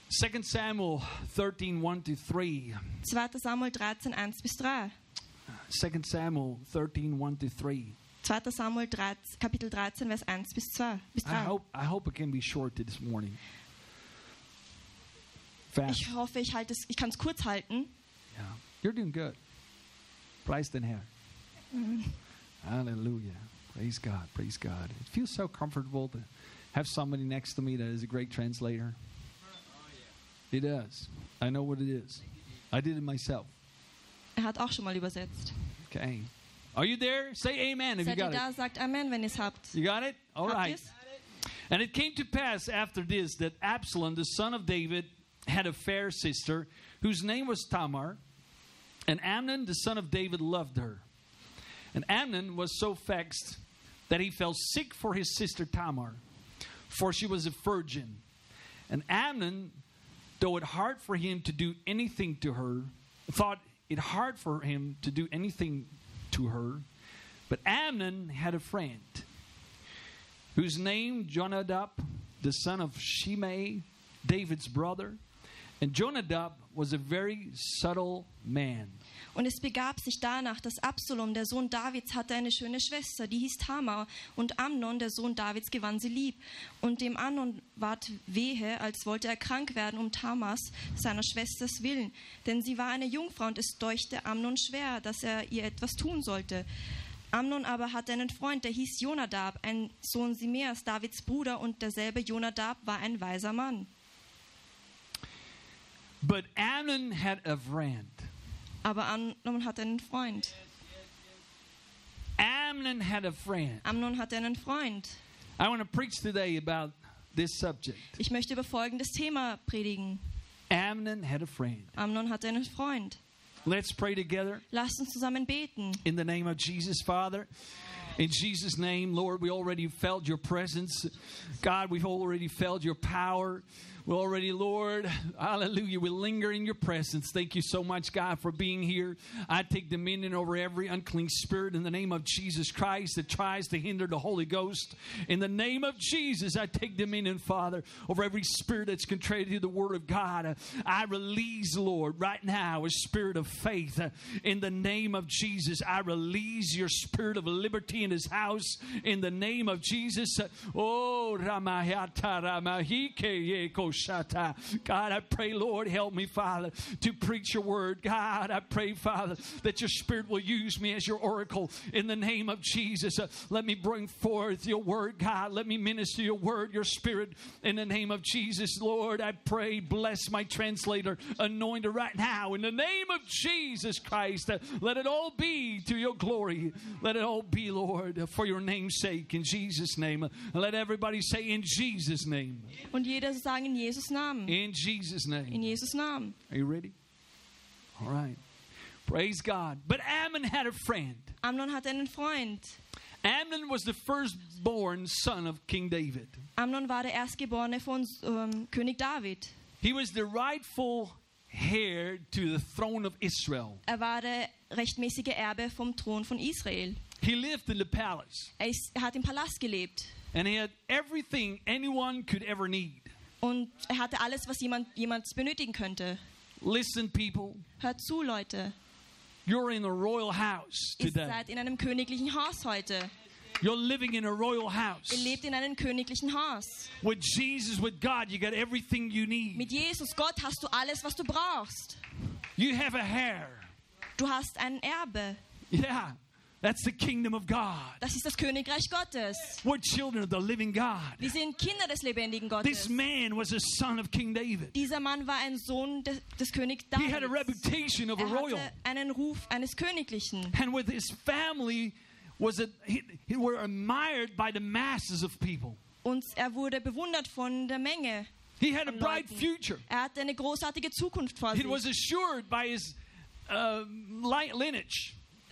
2 Samuel 13, 1-3. 2. Samuel 13, 1-3. 2 Samuel 13, 1-3. 2. Samuel 13, Kapitel 13, Vers 1-3. I hope it can be short this morning. Fast. Ich hoffe, ich kann es kurz halten. Yeah. You're doing good. Preis den Herrn. Hallelujah. Praise God. Praise God. It feels so comfortable to have somebody next to me that is a great translator. It does. I know what it is. I did it myself. Hat auch schon mal übersetzt. Okay. Are you there? Say amen if you Seid ihr got da? it. Sagt Amen, wenn ihr es habt. You got it? All Habt right. ihr's? And it came to pass after this that Absalom, the son of David, had a fair sister whose name was Tamar. And Amnon, the son of David, loved her. And Amnon was so vexed that he fell sick for his sister Tamar, for she was a virgin. And Amnon, though it hard for him to do anything to her, thought it hard for him to do anything to her. But Amnon had a friend, whose name Jonadab, the son of Shimei, David's brother. And Jonadab was a very subtle man. Und es begab sich danach, dass Absalom, der Sohn Davids, hatte eine schöne Schwester, die hieß Tamar. Und Amnon, der Sohn Davids, gewann sie lieb. Und dem Amnon ward wehe, als wollte er krank werden um Tamars, seiner Schwesters willen. Denn sie war eine Jungfrau und es deuchte Amnon schwer, dass er ihr etwas tun sollte. Amnon aber hatte einen Freund, der hieß Jonadab, ein Sohn Simeas, Davids Bruder. Und derselbe Jonadab war ein weiser Mann. But Amnon had a friend. Aber Amnon hatte einen Freund. Amnon had a friend. Amnon hatte einen Freund. I want to preach today about this subject. Ich möchte über folgendes Thema predigen. Amnon had a friend. Amnon hatte einen Freund. Let's pray together. Lasst uns zusammen beten. In the name of Jesus, Father. In Jesus' name, Lord, we already felt your presence. God, we've already felt your power. We already, Lord, hallelujah, we linger in your presence. Thank you so much, God, for being here. I take dominion over every unclean spirit in the name of Jesus Christ that tries to hinder the Holy Ghost. In the name of Jesus, I take dominion, Father, over every spirit that's contrary to the Word of God. I release, Lord, right now a spirit of faith. In the name of Jesus, I release your spirit of liberty in His house. In the name of Jesus. Oh, Ramahata Ramahike Yeko. God, I pray, Lord, help me, Father, to preach your word. God, I pray, Father, that your Spirit will use me as your oracle in the name of Jesus. Let me bring forth your word, God. Let me minister your word, your Spirit, in the name of Jesus. Lord, I pray, bless my translator, anoint her right now in the name of Jesus Christ. Let it all be to your glory. Let it all be, Lord, for your name's sake, in Jesus' name. Let everybody say, in Jesus' name. Und jeder sagen, in Jesus' Namen. In Jesus' name. In Jesus' Namen. Are you ready? All right. Praise God. But Amnon had a friend. Amnon hatte einen Freund. Amnon was the firstborn son of King David. Amnon war der Erstgeborene von König David. He was the rightful heir to the throne of Israel. Er war der rechtmäßige Erbe vom Thron von Israel. He lived in the palace. Er hat im Palast gelebt. And he had everything anyone could ever need. Und er hatte alles, was jemand benötigen könnte. Listen, people. Hört zu, Leute. You're in a royal house Ihr today. seid in einem königlichen Haus heute. You're living in a royal house. Ihr lebt in einem königlichen Haus. With Jesus, with God, you got everything you need. Mit Jesus, Gott, hast du alles, was du brauchst. You have a heir. Du hast ein Erbe. Yeah. That's the kingdom of God. Das ist das Königreich Gottes. We're children of the living God. Wir sind Kinder des lebendigen This Gottes. man was a son of King David. Dieser Mann war ein Sohn des Königs He had a Davids. reputation of a Er royal. hatte einen Ruf eines Königlichen. And with his family he were admired by the masses of people. Und er wurde bewundert von der Menge. He had a von bright Leuten. future. Er hatte eine großartige Zukunft vor It was sich. assured by his lineage.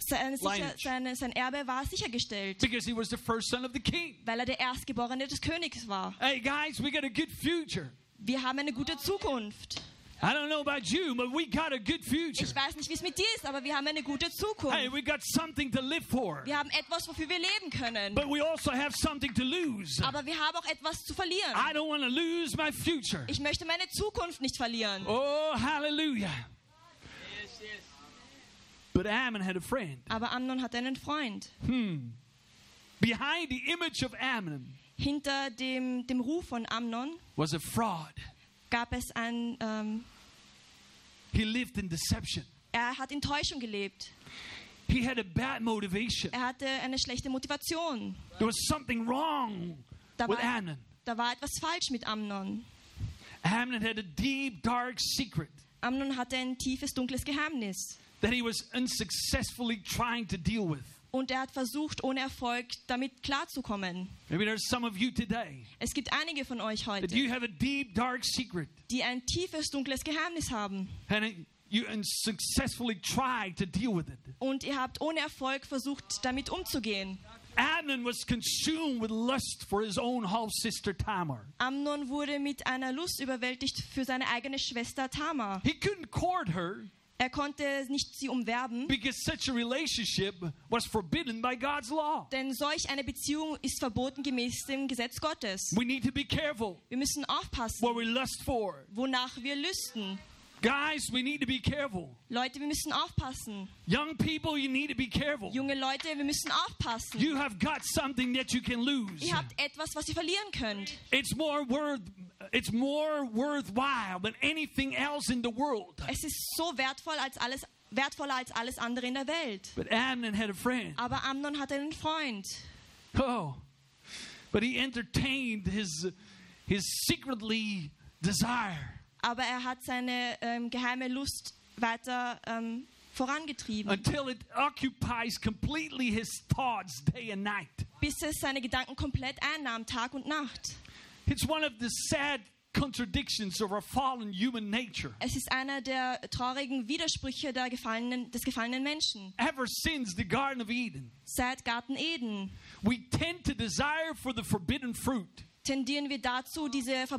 Sein Erbe war sichergestellt, Because he was the first son of the king. weil er der Erstgeborene des Königs war. Hey guys, we got a good future. Wir haben eine gute Zukunft. I don't know about you, but we got a good future. Ich weiß nicht, wie es mit dir ist, aber wir haben eine gute Zukunft. Hey, we got something to live for. Wir haben etwas, wofür wir leben können. But we also have something to lose. Aber wir haben auch etwas zu verlieren. I don't want to lose my future. Ich möchte meine Zukunft nicht verlieren. Oh, hallelujah. But Ammon had a friend. Aber Amnon hatte einen Freund. Behind the image of Ammon Hinter dem Ruf von Amnon was a fraud. gab es He lived in deception. er hat in Täuschung gelebt. He had a bad motivation. Er hatte eine schlechte Motivation. There was something wrong with Ammon. Da war etwas falsch mit Amnon. Ammon had a deep, dark secret Amnon hatte ein tiefes, dunkles Geheimnis. that he was unsuccessfully trying to deal with. Und er hat versucht, ohne Erfolg damit klarzukommen. Maybe there's some of you today Es gibt einige von euch that heute, you have a deep, dark secret die ein tiefes, dunkles Geheimnis haben. and you unsuccessfully try to deal with it. Und ihr habt ohne Erfolg versucht, damit umzugehen. Amnon was consumed with lust for his own half-sister Tamar. Amnon wurde mit einer Lust überwältigt für seine eigene Schwester Tamar. He couldn't court her Er konnte nicht sie umwerben, because such a relationship was forbidden by God's law. denn solch eine Beziehung ist verboten gemäß dem Gesetz Gottes. We need to be careful Wir müssen aufpassen, what we lust for. wonach wir lüsten. Guys, we need to be careful. Leute, wir müssen aufpassen. Young people, you need to be careful. Junge Leute, wir müssen aufpassen. You have got something that you can lose. Ihr habt etwas, was ihr verlieren könnt. It's more worthwhile than anything else in the world. Es ist so wertvoller als alles andere in der Welt. But Amnon had a friend. Aber Amnon hatte einen Freund. Oh, but he entertained his secretly desire Aber er hat seine geheime Lust weiter vorangetrieben, until it occupies completely his thoughts day and night. bis es seine Gedanken komplett einnahm, Tag und Nacht. It's one of the sad contradictions of our fallen human nature. Es ist einer der traurigen Widersprüche des gefallenen Menschen. Ever since the Garden of Eden, Seit Garten Eden we tend to desire for the forbidden fruit. tendieren wir dazu,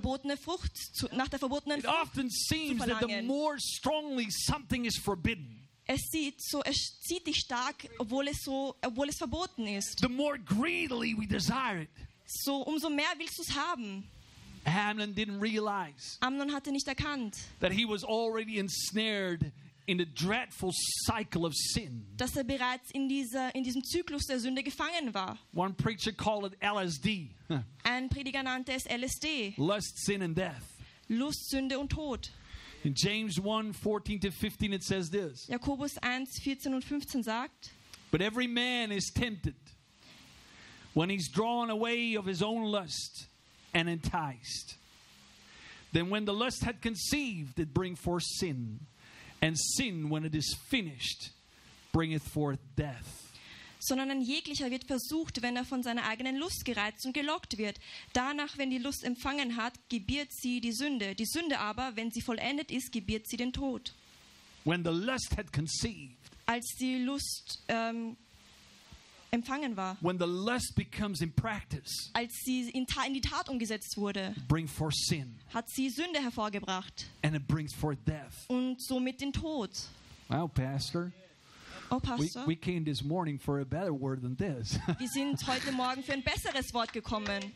nach der verbotenen It Frucht. often seems that the verlangen. more strongly something is forbidden, Es zieht dich stark, obwohl es verboten ist. the more greedily we desire it. So, umso mehr willst du es haben. Amnon didn't realize Amnon hatte nicht erkannt, that he was already ensnared in the dreadful cycle of sin. dass er bereits in diesem Zyklus der Sünde gefangen war. One preacher called it LSD, Ein Prediger nannte es LSD, lust, sin, and death. Lust, Sünde und Tod. In James 1:14-15 it says this, Jakobus 1, 14 und 15 sagt, but every man is tempted when he's drawn away of his own lust and enticed. Then when the lust had conceived, it bring forth sin. And sin, when it is finished, bringeth forth death. sondern ein jeglicher wird versucht, wenn er von seiner eigenen Lust gereizt und gelockt wird. Danach, wenn die Lust empfangen hat, gebiert sie die Sünde. Die Sünde aber, wenn sie vollendet ist, gebiert sie den Tod. When the lust had conceived, Als die Lust empfangen war, when the lust becomes in practice, als sie in die Tat umgesetzt wurde, bring forth sin, hat sie Sünde hervorgebracht and it brings forth death. und somit den Tod. Wow, Pastor, Oh, Pastor, we came this morning for a better word than this. wir sind heute Morgen für ein besseres Wort gekommen.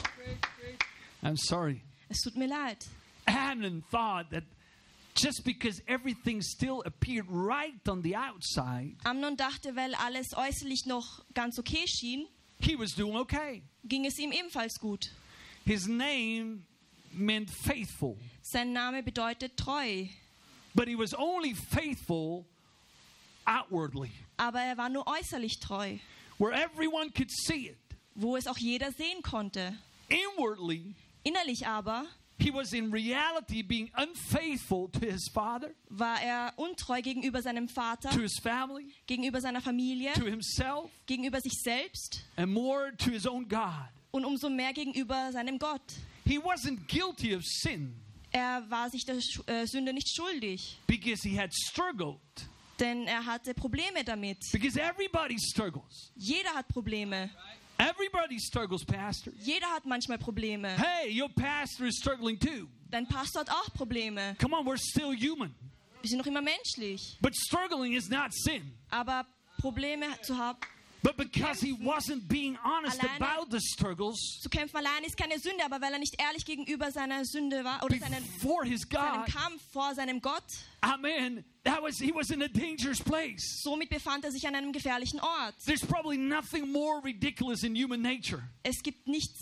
I'm sorry. Es tut mir leid. Amnon thought that just because everything still appeared right on the outside, Amnon dachte, weil alles äußerlich noch ganz okay schien, he was doing okay. ging es ihm ebenfalls gut. His name meant faithful, Sein Name bedeutet treu, but he was only faithful outwardly, aber er war nur äußerlich treu, where everyone could see it. wo es auch jeder sehen konnte. Inwardly, Innerlich aber he was in reality being unfaithful to his father, war er untreu gegenüber seinem Vater, to his family, gegenüber seiner Familie, to himself, gegenüber sich selbst and more to his own God. und umso mehr gegenüber seinem Gott. He wasn't guilty of sin Er war sich der Sünde nicht schuldig, because he had struggled, denn er hatte Probleme damit. because everybody struggles. Jeder hat Probleme. Everybody struggles, Pastor. Jeder hat manchmal Probleme. Hey, your pastor is struggling too. Dein Pastor hat auch Probleme. Come on, we're still human. Wir sind noch immer menschlich. But struggling is not sin. Aber Probleme zu haben, But because he wasn't being honest Alleine about the struggles zu kämpfen allein ist keine Sünde, aber weil er nicht ehrlich gegenüber seiner Sünde war oder seinem before his God, Kampf vor seinem Gott, amen, he was in a dangerous place. somit befand er sich an einem gefährlichen Ort. There's probably nothing more ridiculous in human nature. Es gibt nichts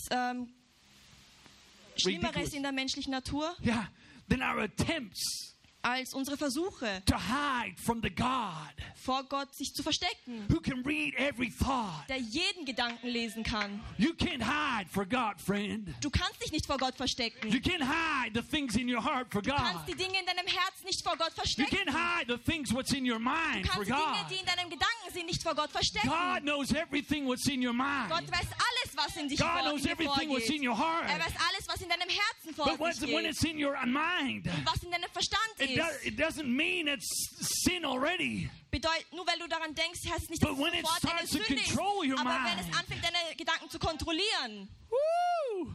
Schlimmeres in der menschlichen Natur Yeah, than our attempts als unsere Versuche, to hide from the God vor Gott sich zu verstecken, who can read every thought. der jeden Gedanken lesen kann. You can't hide for God, friend. Du kannst dich nicht vor Gott verstecken. You can't hide the things in your heart for Du kannst God. die Dinge in deinem Herzen nicht vor Gott You verstecken. can't hide the things what's in your Du mind for kannst die Dinge, God. die in deinem Gedanken sind, nicht vor Gott verstecken. God knows everything what's in your mind. Gott weiß alles, was in dich God knows everything what's in vorgeht. your heart. Er weiß alles, was in deinem Herzen vor But sich when geht. it's in your mind, Und was in deinem Verstand ist. it doesn't mean it's sin already. Nur weil du daran denkst, heißt es nicht, dass But when es it sofort eine starts to Sünde ist. control your Aber wenn mind. es anfängt, deine Gedanken zu kontrollieren, Woo!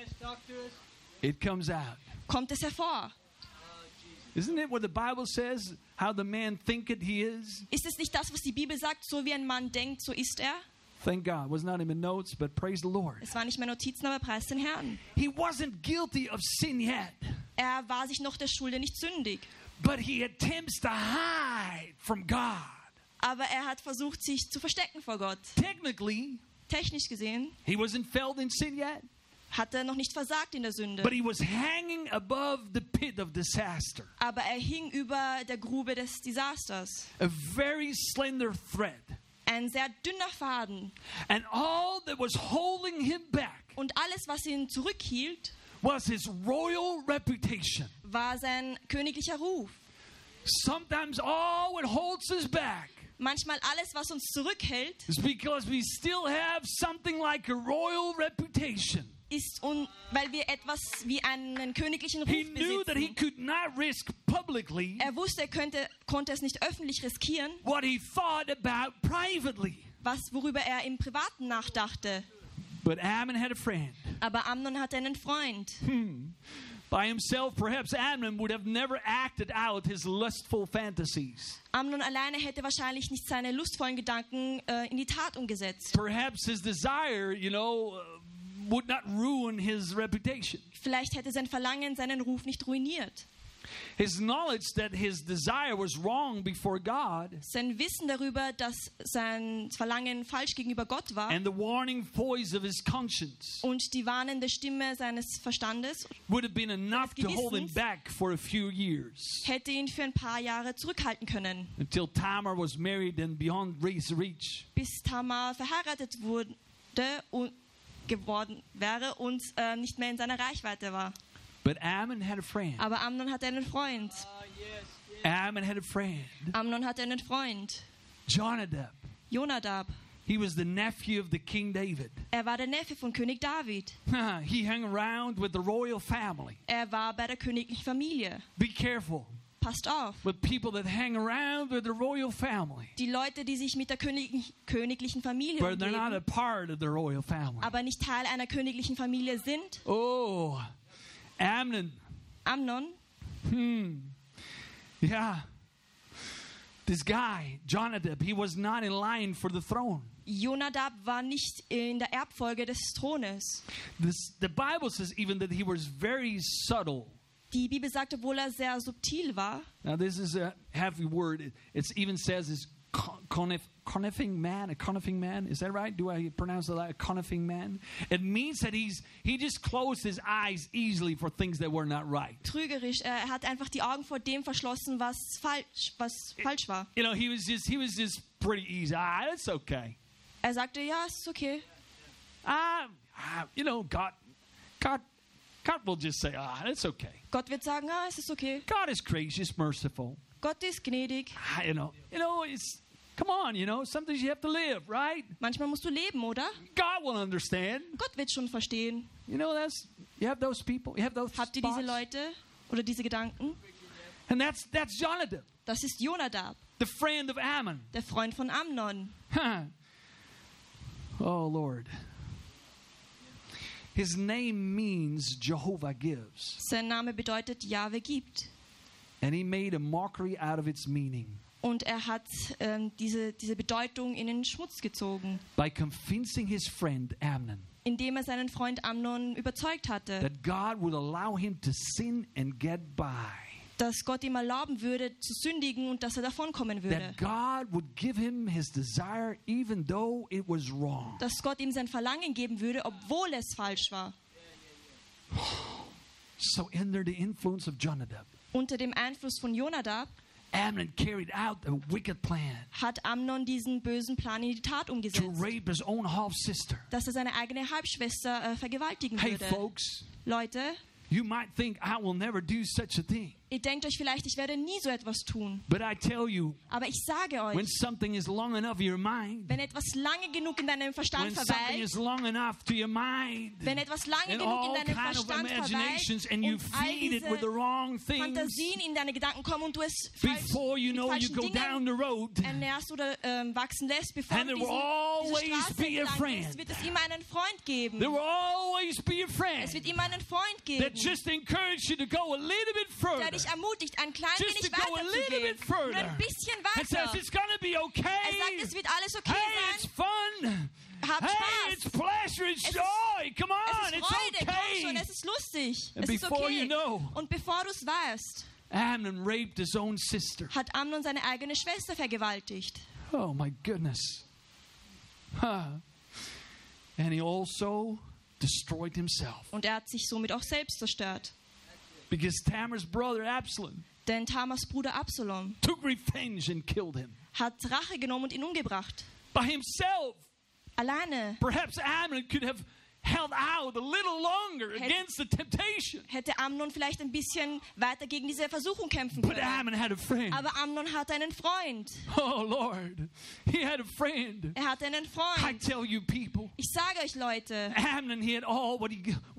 It comes out. kommt es hervor. Isn't it what the Bible says? How the man thinketh he is? Ist es nicht das, was die Bibel sagt, so wie ein Mann denkt, so ist er? Thank God. It was not in my notes, but praise the Lord. Es war nicht mehr Notizen, aber preis den Herrn. He wasn't guilty of sin yet, Er war sich noch der Schulde nicht sündig. but he attempts to hide from God. Aber er hat versucht, sich zu verstecken vor Gott. Technically, Technisch gesehen he wasn't felled in sin yet, hat er noch nicht versagt in der Sünde. but he was hanging above the pit of disaster. Aber er hing über der Grube des Desasters. A very slender thread. Ein sehr dünner Faden. And all that was holding him back Und alles, was ihn zurückhielt, was his royal reputation. war sein königlicher Ruf. Sometimes all what holds us back Manchmal alles, was uns zurückhält, is because we still have something like a royal reputation. ist, weil wir etwas wie einen königlichen He Ruf knew that he besitzen. could not risk publicly Er wusste, er konnte es nicht öffentlich riskieren, what he thought about privately. worüber er im Privaten nachdachte. But Ammon had a friend. Aber Amnon hatte einen Freund. By himself, perhaps Ammon would have never acted out his lustful fantasies. Amnon alleine hätte wahrscheinlich nicht seine lustvollen Gedanken in die Tat umgesetzt. Perhaps his desire, would not ruin his reputation. Vielleicht hätte sein Verlangen seinen Ruf nicht ruiniert. His knowledge that his desire was wrong before God Sein Wissen darüber, dass sein Verlangen falsch gegenüber Gott war and the warning voice of his conscience und die warnende Stimme seines Verstandes would have been enough to hold him Gewissens. back for a few years hätte ihn für ein paar Jahre zurückhalten können, until Tamar was married and beyond reach. bis Tamar verheiratet geworden wäre und nicht mehr in seiner Reichweite war. But Ammon had a friend. Aber Amnon hatte einen Freund. Ammon had a friend. Amnon hatte einen Freund. Jonadab. Jonadab. He was the nephew of the King David. Er war der Neffe von König David. He hung around with the royal family. Er war bei der königlichen Familie. Be careful Passt auf. with people that hang around with the royal family, Die Leute, die sich mit der königlichen Familie but they're not a umgeben, part of the royal family. aber nicht Teil einer königlichen Familie sind. Oh, Amnon. Amnon, Yeah. This guy, Jonadab, he was not in line for the throne. Jonadab war nicht in der Erbfolge des Thrones. The Bible says even that he was very subtle. Die Bibel sagt, obwohl er sehr subtil war. Now this is a heavy word. It even says is conniving man, a conniving man. Is that right? Do I pronounce it like a conniving man? It means that he just closed his eyes easily for things that were not right. Trügerisch, er hat einfach die Augen vor dem verschlossen, was falsch war. He was just pretty easy. It's okay. Er sagte, ja, es ist okay. God will just say, it's okay. Gott wird sagen, es ist okay. God is gracious, merciful. Gott ist gnädig. It's, come on, sometimes you have to live, right? Manchmal musst du leben, oder? God will understand. Gott wird schon verstehen. You have those people, you have those Habt ihr diese spots. Leute oder diese Gedanken? And that's Jonadab, Das ist Jonadab, the friend of Ammon. der Freund von Amnon. Oh, Lord. His name means Jehovah gives. Sein Name bedeutet, Jahwe gibt. And he made a mockery out of its meaning. Und er hat diese Bedeutung in den Schmutz gezogen, By convincing his friend Amnon indem er seinen Freund Amnon überzeugt hatte, that God would allow him to sin and get by. dass Gott ihm erlauben würde, zu sündigen und dass er davonkommen würde. That God would give him his desire even though it was wrong. Dass Gott ihm sein Verlangen geben würde, obwohl es falsch war. So under the influence of Jonadab, Unter dem Einfluss von Jonadab Amnon carried out a wicked plan hat Amnon diesen bösen Plan in die Tat to umgesetzt, rape his own half-sister. dass er seine eigene Halbschwester vergewaltigen Hey würde. folks, Leute, you might think I will never do such a thing. ihr denkt euch vielleicht, ich werde nie so etwas tun. But I tell you, Aber ich sage when euch, something is long enough in your mind, wenn etwas lange genug in deinem when Verstand something verweilt, is long enough to your mind, wenn etwas lange and genug in all deinem kind of Verstand imaginations, verweilt and you und all feed it with the diese wrong things, Fantasien in deine Gedanken kommen und du es before you mit know, you falschen go down Dingen the road, ernährst oder wachsen lässt, bevor And du there will diese always Straße be a entlang friend. gehst, wird es immer einen Freund geben. there will always be a Es friend wird immer einen Freund that geben, just encourages you to go a little bit der further. dich ermutigt, ein klein Just wenig to go a little weiterzugehen. bit Nur further. ein bisschen And says weiter. it's going to be Er sagt, okay. es wird alles okay Hey, it's sein. fun. Habt Hey, Spaß. it's pleasure, it's Es ist- joy. Come Es on, ist it's Freude, komm schon, okay. es ist lustig. And Es ist before you okay. know, Und bevor du es weißt, Amnon raped his own sister. hat Amnon seine eigene Schwester vergewaltigt. Oh my goodness. Huh. And he also destroyed himself Und er hat sich somit auch selbst zerstört. because Tamar's brother Absalom Denn Tamars Bruder Absalom took revenge and killed him hat Rache genommen und ihn umgebracht. by himself. Alleine Perhaps Amnon could have held out a little longer against the temptation. hätte Amnon vielleicht ein bisschen weiter gegen diese Versuchung kämpfen But können. Amnon had a friend. Aber Amnon hatte einen Freund. Oh Lord, he had a friend. Er hatte einen I Freund. tell you people, Ich sage euch, Leute, Amnon he had all what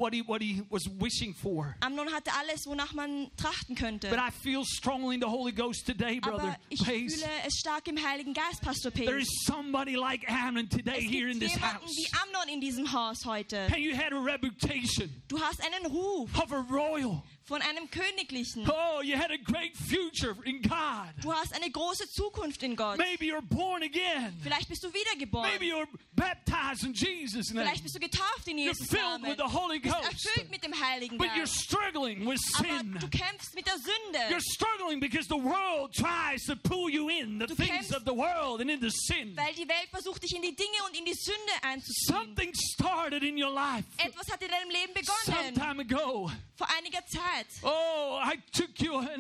he was wishing for. Amnon hatte alles, wonach man trachten könnte. But I feel strongly in the Holy Ghost today, brother. Aber ich Please. fühle es stark im Heiligen Geist, Pastor There P. is somebody like Amnon today Es here in gibt this jemanden house. wie Amnon in diesem Haus heute. And you had a reputation Du hast einen Ruf of a royal. von einem Königlichen. Oh, you had a great future in God. Du hast eine große Zukunft in Gott. Maybe you're born again. Vielleicht bist du wiedergeboren. Maybe you're baptized in Jesus' name. Vielleicht bist du getauft in You're Jesus' filled Namen. with the Holy Du bist Ghost. erfüllt mit dem Heiligen But you're Geist. struggling with Aber sin. du kämpfst mit der Sünde. You're struggling because the world tries to pull you in the Du things kämpfst- of the world and into sin. Weil die Welt versucht, dich in die Dinge und in die Sünde einzuziehen. Something started in your life Etwas hat in deinem Leben some begonnen. time ago. Vor einiger Zeit Oh, it took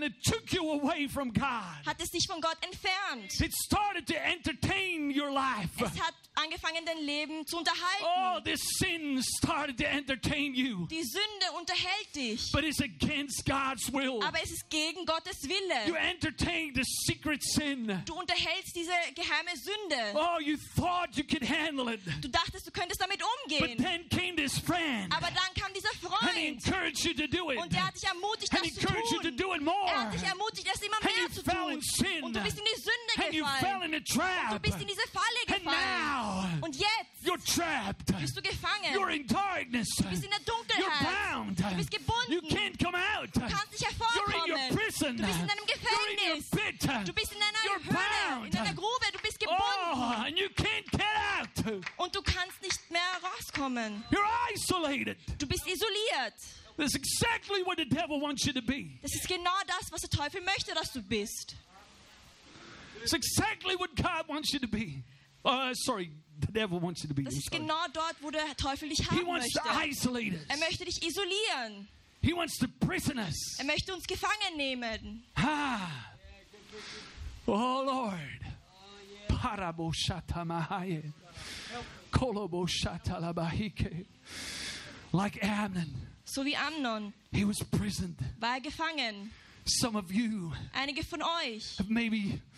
you away from God. hat es dich von Gott entfernt. It started to entertain your life. Es hat angefangen, dein Leben zu unterhalten. Oh, this sin started to entertain you. Die Sünde unterhält dich. But it's against God's will. Aber es ist gegen Gottes You Wille. entertained the secret sin. Du unterhältst diese geheime Sünde. Oh, you thought you could handle it. Du dachtest, du könntest damit But umgehen. then came this friend. Aber dann kam dieser And he Freund. encouraged you to do it. Und der hat dich ermutigt, And das he zu encouraged you to tun. do it Er more. hat dich ermutigt, das immer And mehr you zu fell in tun. sin. Und du bist in die Sünde And you fell gefallen. in a Du trap. bist in diese Falle And gefallen. now Und jetzt you're trapped. bist du gefangen. You're in darkness. Du bist in der You're Dunkelheit. bound. Du bist gebunden. You can't come out. Du kannst nicht You're in your hervorkommen. prison. Du bist in deinem You're in your Gefängnis. pit. Du bist in einer You're Höhle, bound. in einer Grube. Du bist Oh, gebunden. and you can't get out. Und du kannst nicht mehr rauskommen. You're isolated. Du bist isoliert. That's exactly what the devil wants you to be. Das ist genau das, was der Teufel möchte, dass du bist. It's exactly what God wants you to be. Sorry, the devil wants you to be. Das I'm ist sorry. genau dort, wo der Teufel dich He haben wants to möchte. isolate Er us. möchte dich isolieren. He wants to prison us. Er möchte uns gefangen nehmen. Ah. Oh Lord. Paraboshatamahaye. Koloboshatalabahike. Like Amnon, So wie Amnon he was prisoned. war er gefangen. Some of you Einige von euch have maybe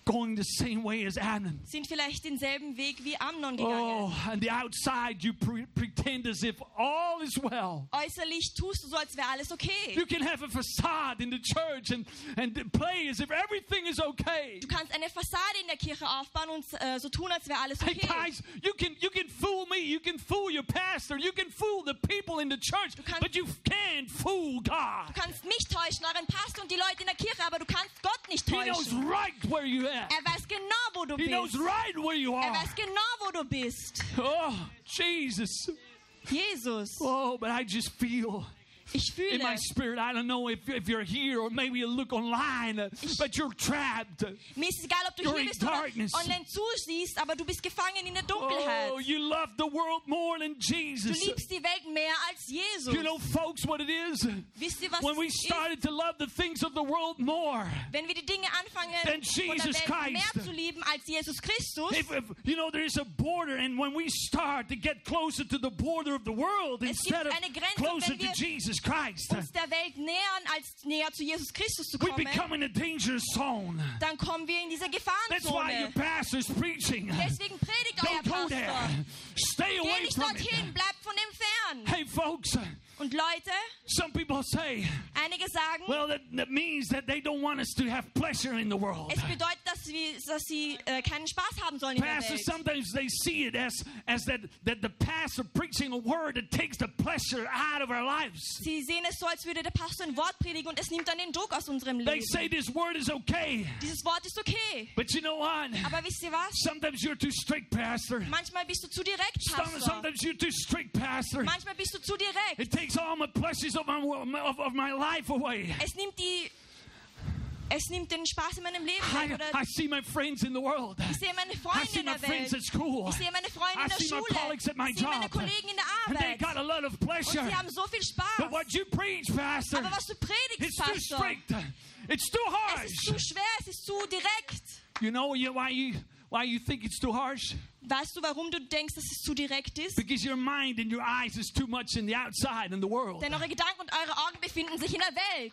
going the same way as Amnon. sind vielleicht denselben Weg wie Amnon gegangen. Oh, on the outside you pretend as if all is well. Äußerlich tust du so, als wäre alles okay. You can have a facade in the church and play as if everything is okay. Du kannst eine Fassade in der Kirche aufbauen und so tun, als wäre alles Hey okay. guys, you can fool me, you can fool your pastor, you can fool the people in the church, but you can't fool God. Du kannst mich täuschen, euren Pastor und die Leute in der Kirche, aber du kannst Gott nicht He knows täuschen. right where you're at. Er weiß genau, wo du He knows bist. right where you Er are. weiß genau, wo du bist. Oh, Jesus. Jesus, Oh, but I just feel ich fühle, in my spirit, I don't know if you're here or maybe you look online, but you're trapped. mir ist es egal, ob du You're hier in bist oder darkness. online zusiehst, aber du bist gefangen in der Dunkelheit. Oh, you love the world more than Du Jesus. liebst die Welt mehr als Jesus. You know, folks, what it is? Wisst ihr, was When we es ist? started to love the things of the world more, Wenn wir die Dinge anfangen, Then von der Jesus Welt mehr Christ. zu lieben als Jesus Christus, if you know, there is a border, and when we start to get closer to the border of the world Es gibt instead of eine Grenze, closer wenn to wir Jesus Christ, uns der Welt nähern, als näher zu Jesus Christus zu we kommen, become in a danger zone. dann kommen wir in diese That's why your Gefahrenzone. pastor's preaching. Deswegen predigt euer Don't go there. Pastor. Stay Geh away nicht from it. dorthin, bleibt von dem fern. Hey, folks, Und Leute, some people say, einige sagen, well, that means that they don't want us to have pleasure in the world. es bedeutet, dass sie keinen Spaß haben sollen in der Pastor, Welt. sometimes they see it as that the pastor preaching a word that takes the pleasure out of our lives. Sie sehen es so, als würde der Pastor ein Wort predigen und es nimmt dann den Druck aus unserem They Leben. say this word is okay, Dieses Wort ist okay. but you know what? Aber wisst ihr was? Sometimes you're too strict, pastor. Manchmal bist du zu direkt, Pastor. Sometimes you're too strict, pastor. Manchmal bist du zu direkt. It takes all my pleasures of my life away. Es nimmt den Spaß in meinem Leben weg. Oder I see my friends in the world. ich sehe meine I Freunde see in my der friends Welt. at school. Ich sehe meine Freunde I in der see my Schule. colleagues at my Ich sehe meine job. Kollegen in der And they Arbeit. got a lot of Und pleasure. sie haben so viel But Spaß. what you preach, pastor, Aber was du predigst, it's too Pastor, strict. It's too es ist zu harsh. schwer, es ist zu direkt. You know why you think it's too harsh? Weißt du, warum du denkst, dass es zu direkt ist? Because your mind and your eyes is too much in the outside in the world. Denn eure Gedanken und eure Augen befinden sich in der Welt.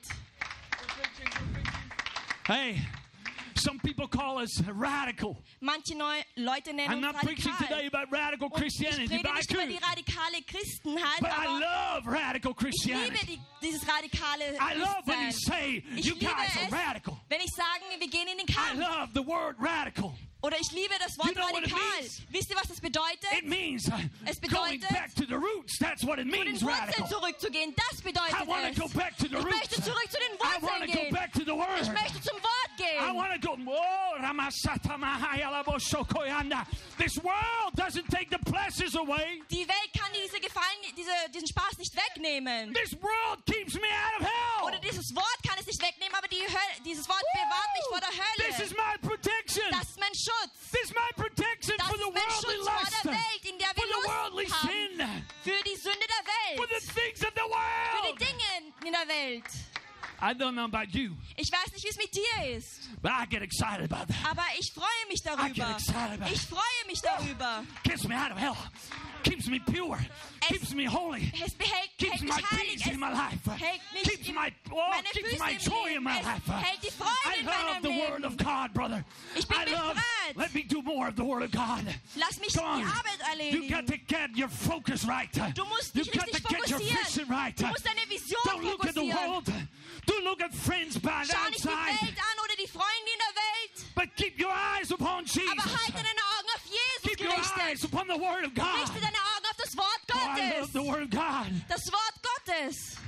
Hey, some people call us radical. Manche Leute nennen I'm uns not preaching today radikal. about radical Und ich Christianity, predige but I nicht über could. die radikale Christenheit, But I aber love radical ich liebe Christianity. dieses radikale I love when you Christsein. say Ich you liebe guys are es, radical. wenn ich sage, wir gehen in den I Kampf. love the word radical. Oder ich liebe das Wort You know what it radikal. means? Wisst ihr, was das bedeutet? It means Es going bedeutet, back to the roots. That's what it zu den means, Wurzeln radical. zurückzugehen. Das bedeutet I want es. to go back to the Ich roots. möchte zurück zu den I want Wurzeln to go gehen. back to the Ich word. möchte zum Wort I gehen. want to go. Oh, Ramasata Mahaya Labo Shokoyanda. This world doesn't take the pleasures away. Die Welt kann diese Gefallen, diesen Spaß nicht wegnehmen. This world keeps me out of hell. Oder dieses Wort kann es nicht wegnehmen, aber dieses Wort bewahrt mich vor der This is Hölle. my protection. Das ist mein Schutz. This is my protection Das for the ist mein worldly Schutz vor lust, der Welt, in der for wir the worldly Lust haben. sin, Für die Sünde der for the Welt. things of the Für world. die Dinge in der Welt. I don't know about you, Ich weiß nicht, wie es mit dir ist, but I get excited about that. aber ich freue mich I get darüber. excited about Ich it. freue mich darüber. Gets me out of hell. Keeps me pure. Keeps me holy. Es hält Keeps mich my heilig. peace in my life. hält mich Keeps in my meine keeps Füße my im joy in Leben. my Es life. hält die Freude I in love meinem the word Leben. of God, brother. Ich bin I love. befreit. Let me do more of the word of God. Lass mich Come die on. Arbeit You got erledigen. to get your focus right. Du musst You dich got to richtig get your fokussieren. vision right. Du musst deine Vision Don't look at the fokussieren. world. Don't look at friends by the Schau nicht die outside. Welt an oder die Freunde in der Welt, But keep your eyes upon Jesus. aber halte deine Augen auf Jesus Keep your eyes gerichtet. upon the word of God. Richte deine Augen auf das Wort Oh, I love Gottes. the word of God. Das Wort Gottes.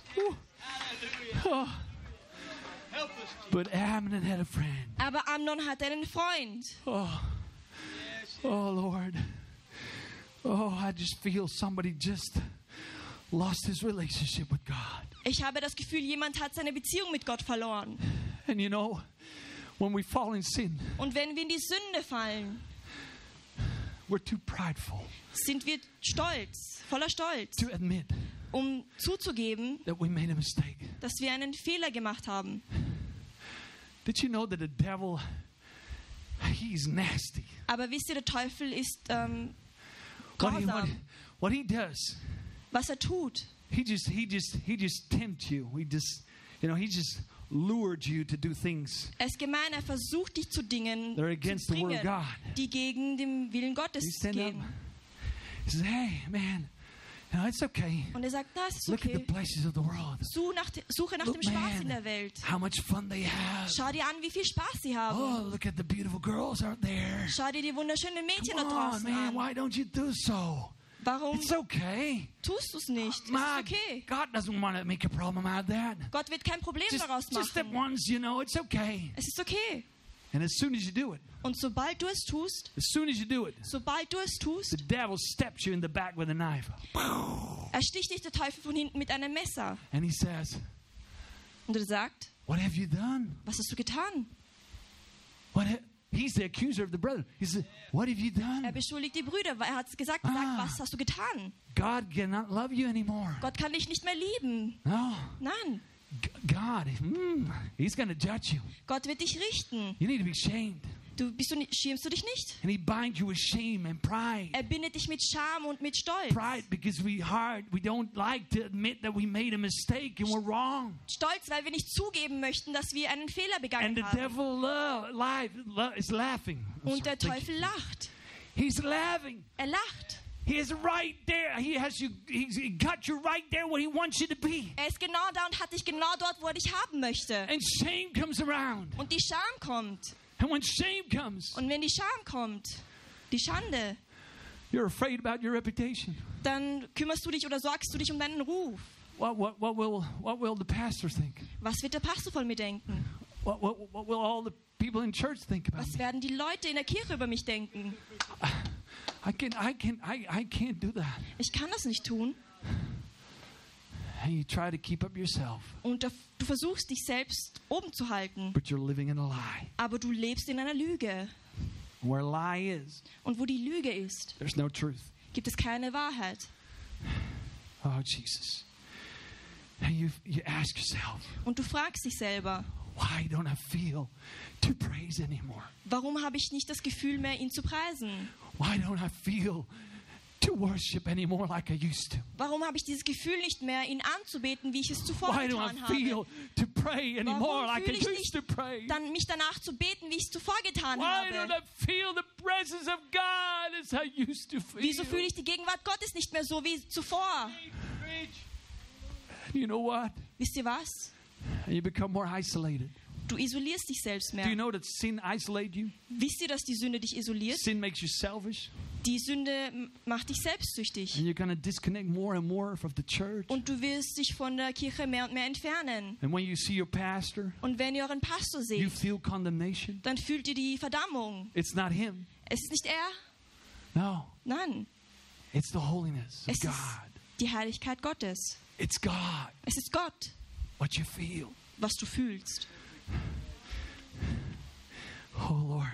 Oh. But Amnon had a friend. Aber Amnon hatte einen Freund. Oh, Lord. Oh, I just feel somebody just lost his relationship with God. Ich habe das Gefühl, jemand hat seine Beziehung mit Gott verloren. And you know, when we fall in sin, Und wenn wir in die Sünde fallen, we're too prideful sind wir stolz, voller Stolz, to admit zuzugeben, that we made a mistake. dass wir einen Fehler gemacht haben. Did you know that the devil, he's nasty. Aber wisst ihr, der Teufel ist What he does, was er tut. he just tempts you. He just lured you to do things Er ist gemein, er versucht dich zu Dingen that are zu against the word of bringen, God. die gegen den Willen Gottes You stand up. gehen. He says, hey, man, it's okay. Und er sagt, das ist Look at the okay. pleasures of the world. Suche nach Look, dem Spaß in man, der Welt. how much fun they have. Schau dir an, wie viel Spaß sie haben. Oh, look at the beautiful girls out there. Schau dir die wunderschönen Mädchen da Come on, draußen man, an. why don't you do so? Warum It's okay. tust du es nicht? Es ist My, okay. God doesn't want to make a problem out of that. Gott wird kein Problem daraus Just that machen. once, it's okay. Es ist okay. And as soon as you do it, Und sobald du es tust, the devil steps you in the back with a knife. ersticht dich der Teufel von hinten mit einem Messer. And he says, Und er sagt, what have you done? was hast du getan? He's the accuser of the brother. He said, what have you Er done? beschuldigt die Brüder, weil er hat gesagt, was hast du getan? God cannot love you anymore. Gott kann dich nicht mehr lieben. No. Nein, God, he's going to judge you. Gott wird dich richten. You need to be shamed. Schämst du dich nicht? And he binds you with shame and pride. Er bindet dich mit Scham und mit Stolz. Pride because we don't like to admit that we made a mistake and we're wrong. Stolz, weil wir nicht zugeben möchten, dass wir einen Fehler And begangen the haben. devil is laughing. Und der Teufel lacht. He's laughing. Er lacht. He is right there. He got you right there where he wants you to be. Er ist genau da und hat dich genau dort, wo er dich haben möchte. And shame comes around. Und die Scham kommt. And when shame comes, Und wenn die Scham kommt, die Schande, you're afraid about your reputation. dann kümmerst du dich oder sorgst du dich um deinen Ruf. What will the pastor think? Was wird der Pastor von mir denken? What will all the people in church think about Was me? werden die Leute in der Kirche über mich denken? I can't do that. Ich kann das nicht tun. And you try to keep up yourself, Und du versuchst, dich selbst oben zu halten. but you're living in a lie. Aber du lebst in einer Lüge. Where a lie is, Und wo die Lüge ist, there's no truth. gibt es keine Wahrheit. Oh, Jesus. And you ask yourself, Und du fragst dich selber, why don't I feel to praise anymore? warum habe ich nicht das Gefühl mehr, ihn zu preisen? Why don't I feel to worship anymore like I used to? Warum habe ich dieses Gefühl nicht mehr, ihn anzubeten, wie ich es zuvor Why don't getan I habe? feel to pray anymore Warum like I fühle ich used nicht to pray? dann mich danach zu beten, wie ich es zuvor getan Why don't habe? I feel the presence of God as I used to feel? Wieso fühle ich die Gegenwart Gottes nicht mehr so wie zuvor? You know what? Wisst ihr was? You become more isolated. Du isolierst dich selbst Do you mehr. know that sin isolates you? Wisst ihr, dass die Sünde dich isoliert? Sin makes you selfish. Die Sünde macht dich selbstsüchtig. And you're going to disconnect more and more from the church. Und du wirst dich von der Kirche mehr und mehr entfernen. And when you see your pastor, Und wenn ihr euren Pastor you seht, feel condemnation. dann fühlt ihr die Verdammung. It's not him. Es ist nicht er, No. nein. It's the holiness of Es ist God. die Heiligkeit Gottes. It's God. Es ist Gott, What you feel. was du fühlst. Oh, Lord.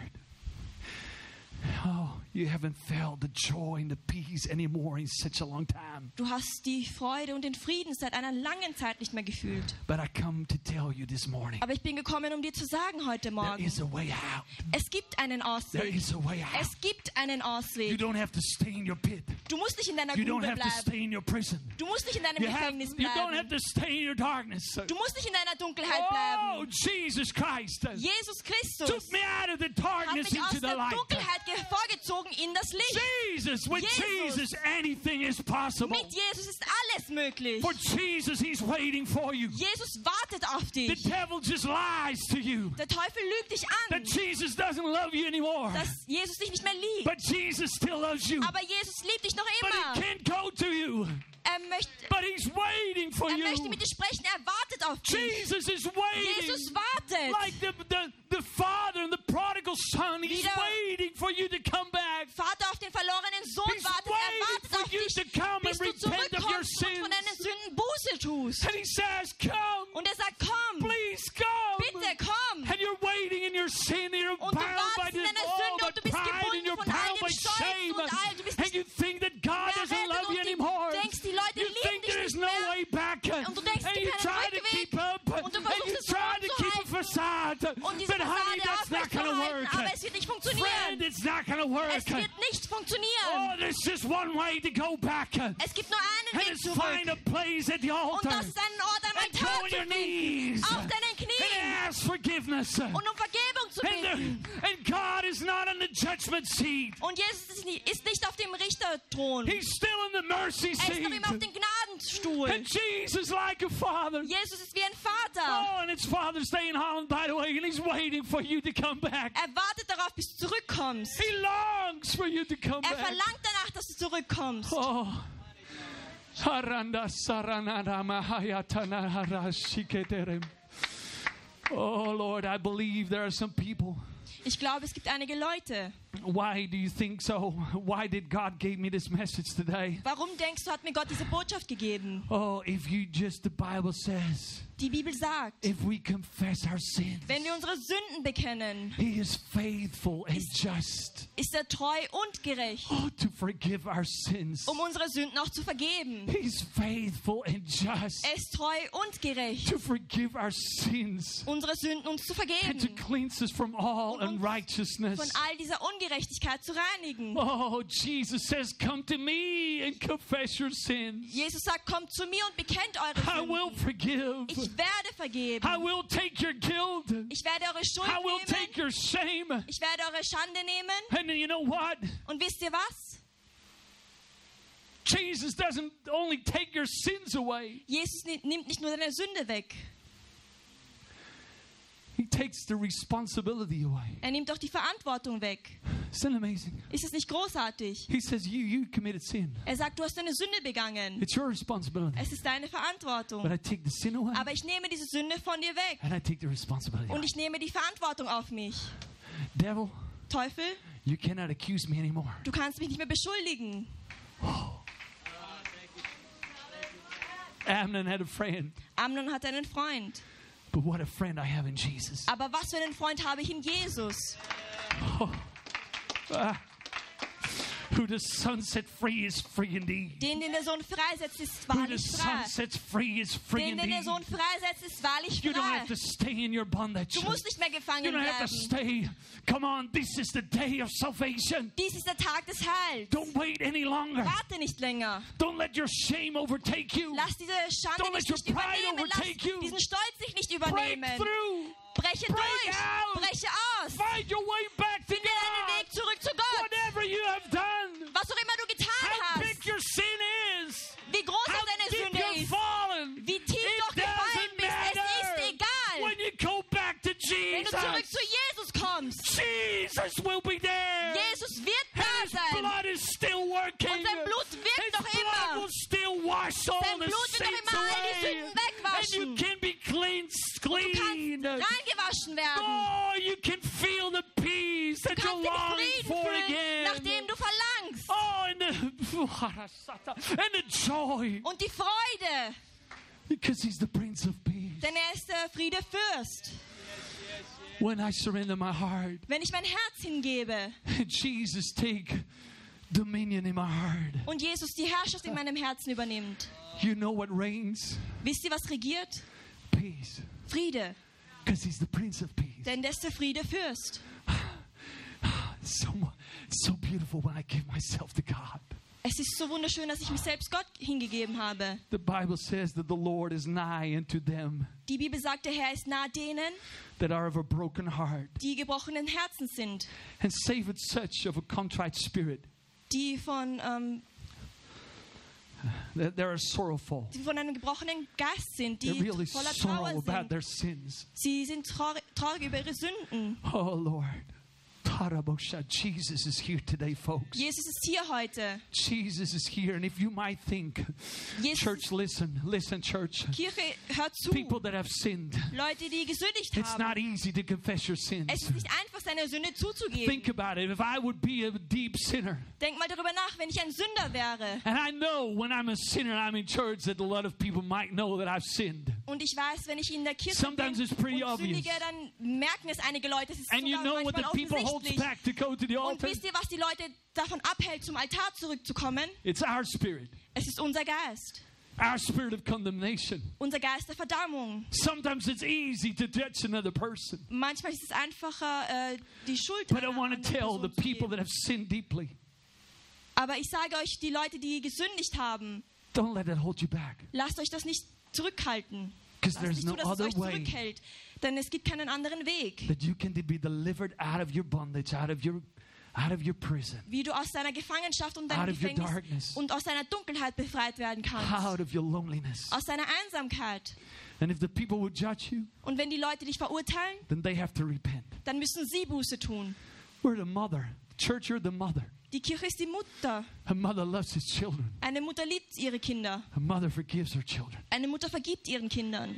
Oh, you haven't felt the joy and the peace anymore in such a long time. Du hast die Freude und den Frieden seit einer langen Zeit nicht mehr gefühlt. But I come to tell you this morning, Aber ich bin gekommen, um dir zu sagen heute there Morgen, is a way out. es gibt einen There Ausweg. is a way out. Es gibt einen You Ausweg. don't have to stay in your pit. Du musst nicht in deiner You don't Grube have to bleiben. stay in your prison. Du musst nicht in deinem You Gefängnis don't have bleiben. to stay in your darkness. Du musst nicht in deiner Dunkelheit Oh, bleiben. Jesus Christ Jesus Christus took me out of the hat darkness mich aus into the der light. Dunkelheit hervorgezogen in das Licht. Jesus, with Jesus. Jesus, anything is possible. Mit Jesus ist alles möglich. For Jesus, He's waiting for you. Jesus wartet auf The dich. devil just lies to you Der Teufel lügt dich an, that Jesus doesn't love you anymore. dass Jesus dich nicht mehr liebt. But Jesus still loves you. Aber Jesus liebt dich noch But He immer. can't go to you. Er möchte But He's waiting for möchte you. mit dir sprechen. Er wartet auf dich. Jesus is waiting. Jesus wartet. Like the father and the prodigal son. He's Wieder- waiting for you to come back. Vater auf den verlorenen Sohn He's wartet. Er waiting wartet for auf you dich, to come bis and du repent of your zurückkommst und von deinen sins. Sünden Buße tust. And He says, come, Und er sagt, komm, please come. bitte komm. And you're waiting in your sin, and you're Und du bound by wartest in this, deiner all Sünde und the du bist pride, and gebunden you're von all bound dem by Stolz shame. und all, du bist And you think that God doesn't mehr love you rettet anymore. und du denkst, die Leute You lieben think dich there's nicht no mehr. way back. Und du denkst, es And gibt you keinen try to Rückweg. keep up. Und du And versuchst you es try to keep a hochzuhalten. facade. Und diese But honey, Fassade that's not going to aufrechtzuerhalten, work. aber es wird nicht Friend, funktionieren. it's not going to work. Es wird nicht Oh, funktionieren. there's just one way to go back. Es gibt nur einen And Weg it's find zurück. a place at the Und altar. das ist ein Ort am And go Altar on zu your finden. knees. Auf deinen And Knien. forgiveness. und um Vergebung zu bitten. And God is not on the judgment seat. Und Jesus ist nicht auf dem Richterthron. He's still in the mercy Er ist noch seat. immer auf dem Gnadenstuhl. And Jesus like a father. Jesus ist wie ein Vater. Oh, and his father's staying home, by the way, and he's waiting for you to come back. Er wartet darauf, bis du zurückkommst. He longs for you to come Er back. verlangt danach, dass du zurückkommst. Oh. Haranda saranada mahayatana harashiketerem. Oh, Lord, I believe there are some people. Ich glaube, es gibt einige Leute. Why do you think so? Why did God give me this message today? Warum denkst du, hat mir Gott diese Botschaft gegeben? Oh, if you just, the Bible says, Die Bibel sagt, if we confess our sins, wenn wir unsere Sünden bekennen, He is faithful and just, ist er treu und gerecht, oh, to forgive our sins. um unsere Sünden auch zu vergeben. He's faithful and just Er ist treu und gerecht, to forgive our sins unsere Sünden uns zu and to vergeben, cleanse us from all Und uns unrighteousness. von all dieser Ungerechtigkeit zu reinigen. Oh, Jesus says, come to me and confess your sins. Jesus sagt, kommt zu mir und bekennt I eure will Sünden. forgive. Ich werde vergeben. I will take your guilt. Ich werde eure Schuld I will take nehmen. your shame. Ich werde eure Schande nehmen. And then you know what? Und wisst ihr was? Jesus doesn't only take your sins away. Jesus nimmt nicht nur deine Sünde weg. He takes the responsibility away. Er nimmt auch die Verantwortung weg. Isn't it amazing? Ist es nicht großartig? He says, you committed sin. Er sagt, du hast eine Sünde begangen. It's your responsibility. Es ist deine But Verantwortung. I take the sin away Aber ich nehme diese Sünde von dir weg. and I take the responsibility Und away. ich nehme die Verantwortung auf mich. Devil, Teufel, you cannot accuse me anymore. du kannst mich nicht mehr beschuldigen. Amnon had a friend. Amnon hat einen Freund. But what a friend I have in Jesus. Aber was für einen Freund habe ich in Jesus? Who the Son set free is free indeed. Den der Sohn freisetzt, ist Who the wahrlich Son frei. sets free is free Den der indeed. Sohn freisetzt, ist wahrlich You don't frei. have to stay in your bondage. Du musst nicht mehr You gefangen don't have to bleiben. stay. Come on, this is the day of salvation. Dies ist der Tag des Heils. Don't wait any longer. Warte nicht länger. Don't let your shame overtake you. Lass diese Schande Don't let dich your nicht pride übernehmen. overtake you. Lass diesen Stolz dich nicht Break übernehmen. through. Breche Break durch. out. Breche aus. Find your way back to Finde deinen God. Weg zurück zu Gott. Whatever you have done. Was auch immer du getan How big hast. your sin is. Wie groß How auch deine deep Sünde you've ist. fallen. Wie tief du auch It gefallen doesn't bist. Es matter. ist egal. When you go back to Wenn du zurück Jesus, zu Jesus kommst. Jesus will be there. Jesus wird da His sein. blood is still working. Und sein Blut wirkt His noch blood immer. will still wash all Sein the Blut wird noch sins immer all die away. Sünden And you wegwaschen. can be Du clean. kannst reingewaschen werden. Oh, you can feel the peace that Du you're kannst den longing Frieden for fühlen, again. nach dem du verlangst. Oh, and the joy. Und die Freude. Because he's the Prince of Peace. Denn er ist der Friedefürst. When I surrender my heart, Wenn ich mein Herz hingebe Jesus take dominion in my heart. und Jesus die Herrschaft in meinem Herzen übernimmt. You know what reigns? Wisst ihr, was regiert? Peace. Friede. Because he's the Prince of Peace. Denn der ist der Friedefürst. So beautiful when I give myself to God. Es ist so wunderschön, dass ich mich selbst Gott hingegeben habe. The Bible says that the Lord is nigh unto them Die Bibel sagt, der Herr ist nahe denen, that are of a broken heart, die gebrochenen Herzen sind, and saveth such of a contrite spirit die von that they are sorrowful. einem gebrochenen Geist sind, They're die really voller sorrow Trauer about sind. their sins. Sie sind traurig über ihre Sünden. Oh Lord. Jesus is here today, folks. Jesus ist hier heute. Jesus is here. And if you might think, Jesus church, listen, church. Kirche, hört zu. People that have sinned, Leute, die gesündigt it's haben. not easy to confess your sins. Es ist nicht einfach, seine Sünde zuzugeben. Think about it. If I would be a deep sinner, Denk mal darüber nach, wenn ich ein Sünder wäre. and I know when I'm a sinner, I'm in church, that a lot of people might know that I've sinned. Und ich weiß, wenn ich in der Kirche Sometimes bin it's pretty und obvious. sündige, dann merken es einige Leute. Es ist And you sogar know what the manchmal people holds offensichtlich. back to go to the Und altar? wisst ihr, was die Leute davon abhält, zum Altar zurückzukommen? It's our spirit. Es ist unser Geist. Our spirit of condemnation. Unser Geist der Verdammung. Sometimes it's easy to judge another person. Manchmal ist es einfacher, die Schuld But I einer want to anderen tell the Person zu people geben. that have sinned deeply, Aber ich sage euch, die Leute, die gesündigt haben, don't let that hold you back. lasst euch das nicht zurückhalten. Because Lasst there's nicht no zu, dass es other euch way zurückhält. Denn es gibt keinen anderen Weg, that you can be delivered out of your bondage, out of your prison, wie du aus deiner Gefangenschaft und out deinem of your Gefängnis darkness, und aus deiner Dunkelheit befreit werden kannst. out of your loneliness. Aus deiner Einsamkeit. And if the people would judge you, Und wenn die Leute dich verurteilen, then they have to repent. dann müssen sie Buße tun. We're the mother. Church, you're the mother. Die Kirche ist die Mutter. A mother loves his children. Eine Mutter liebt ihre Kinder. A mother forgives her children. Eine Mutter vergibt ihren Kindern.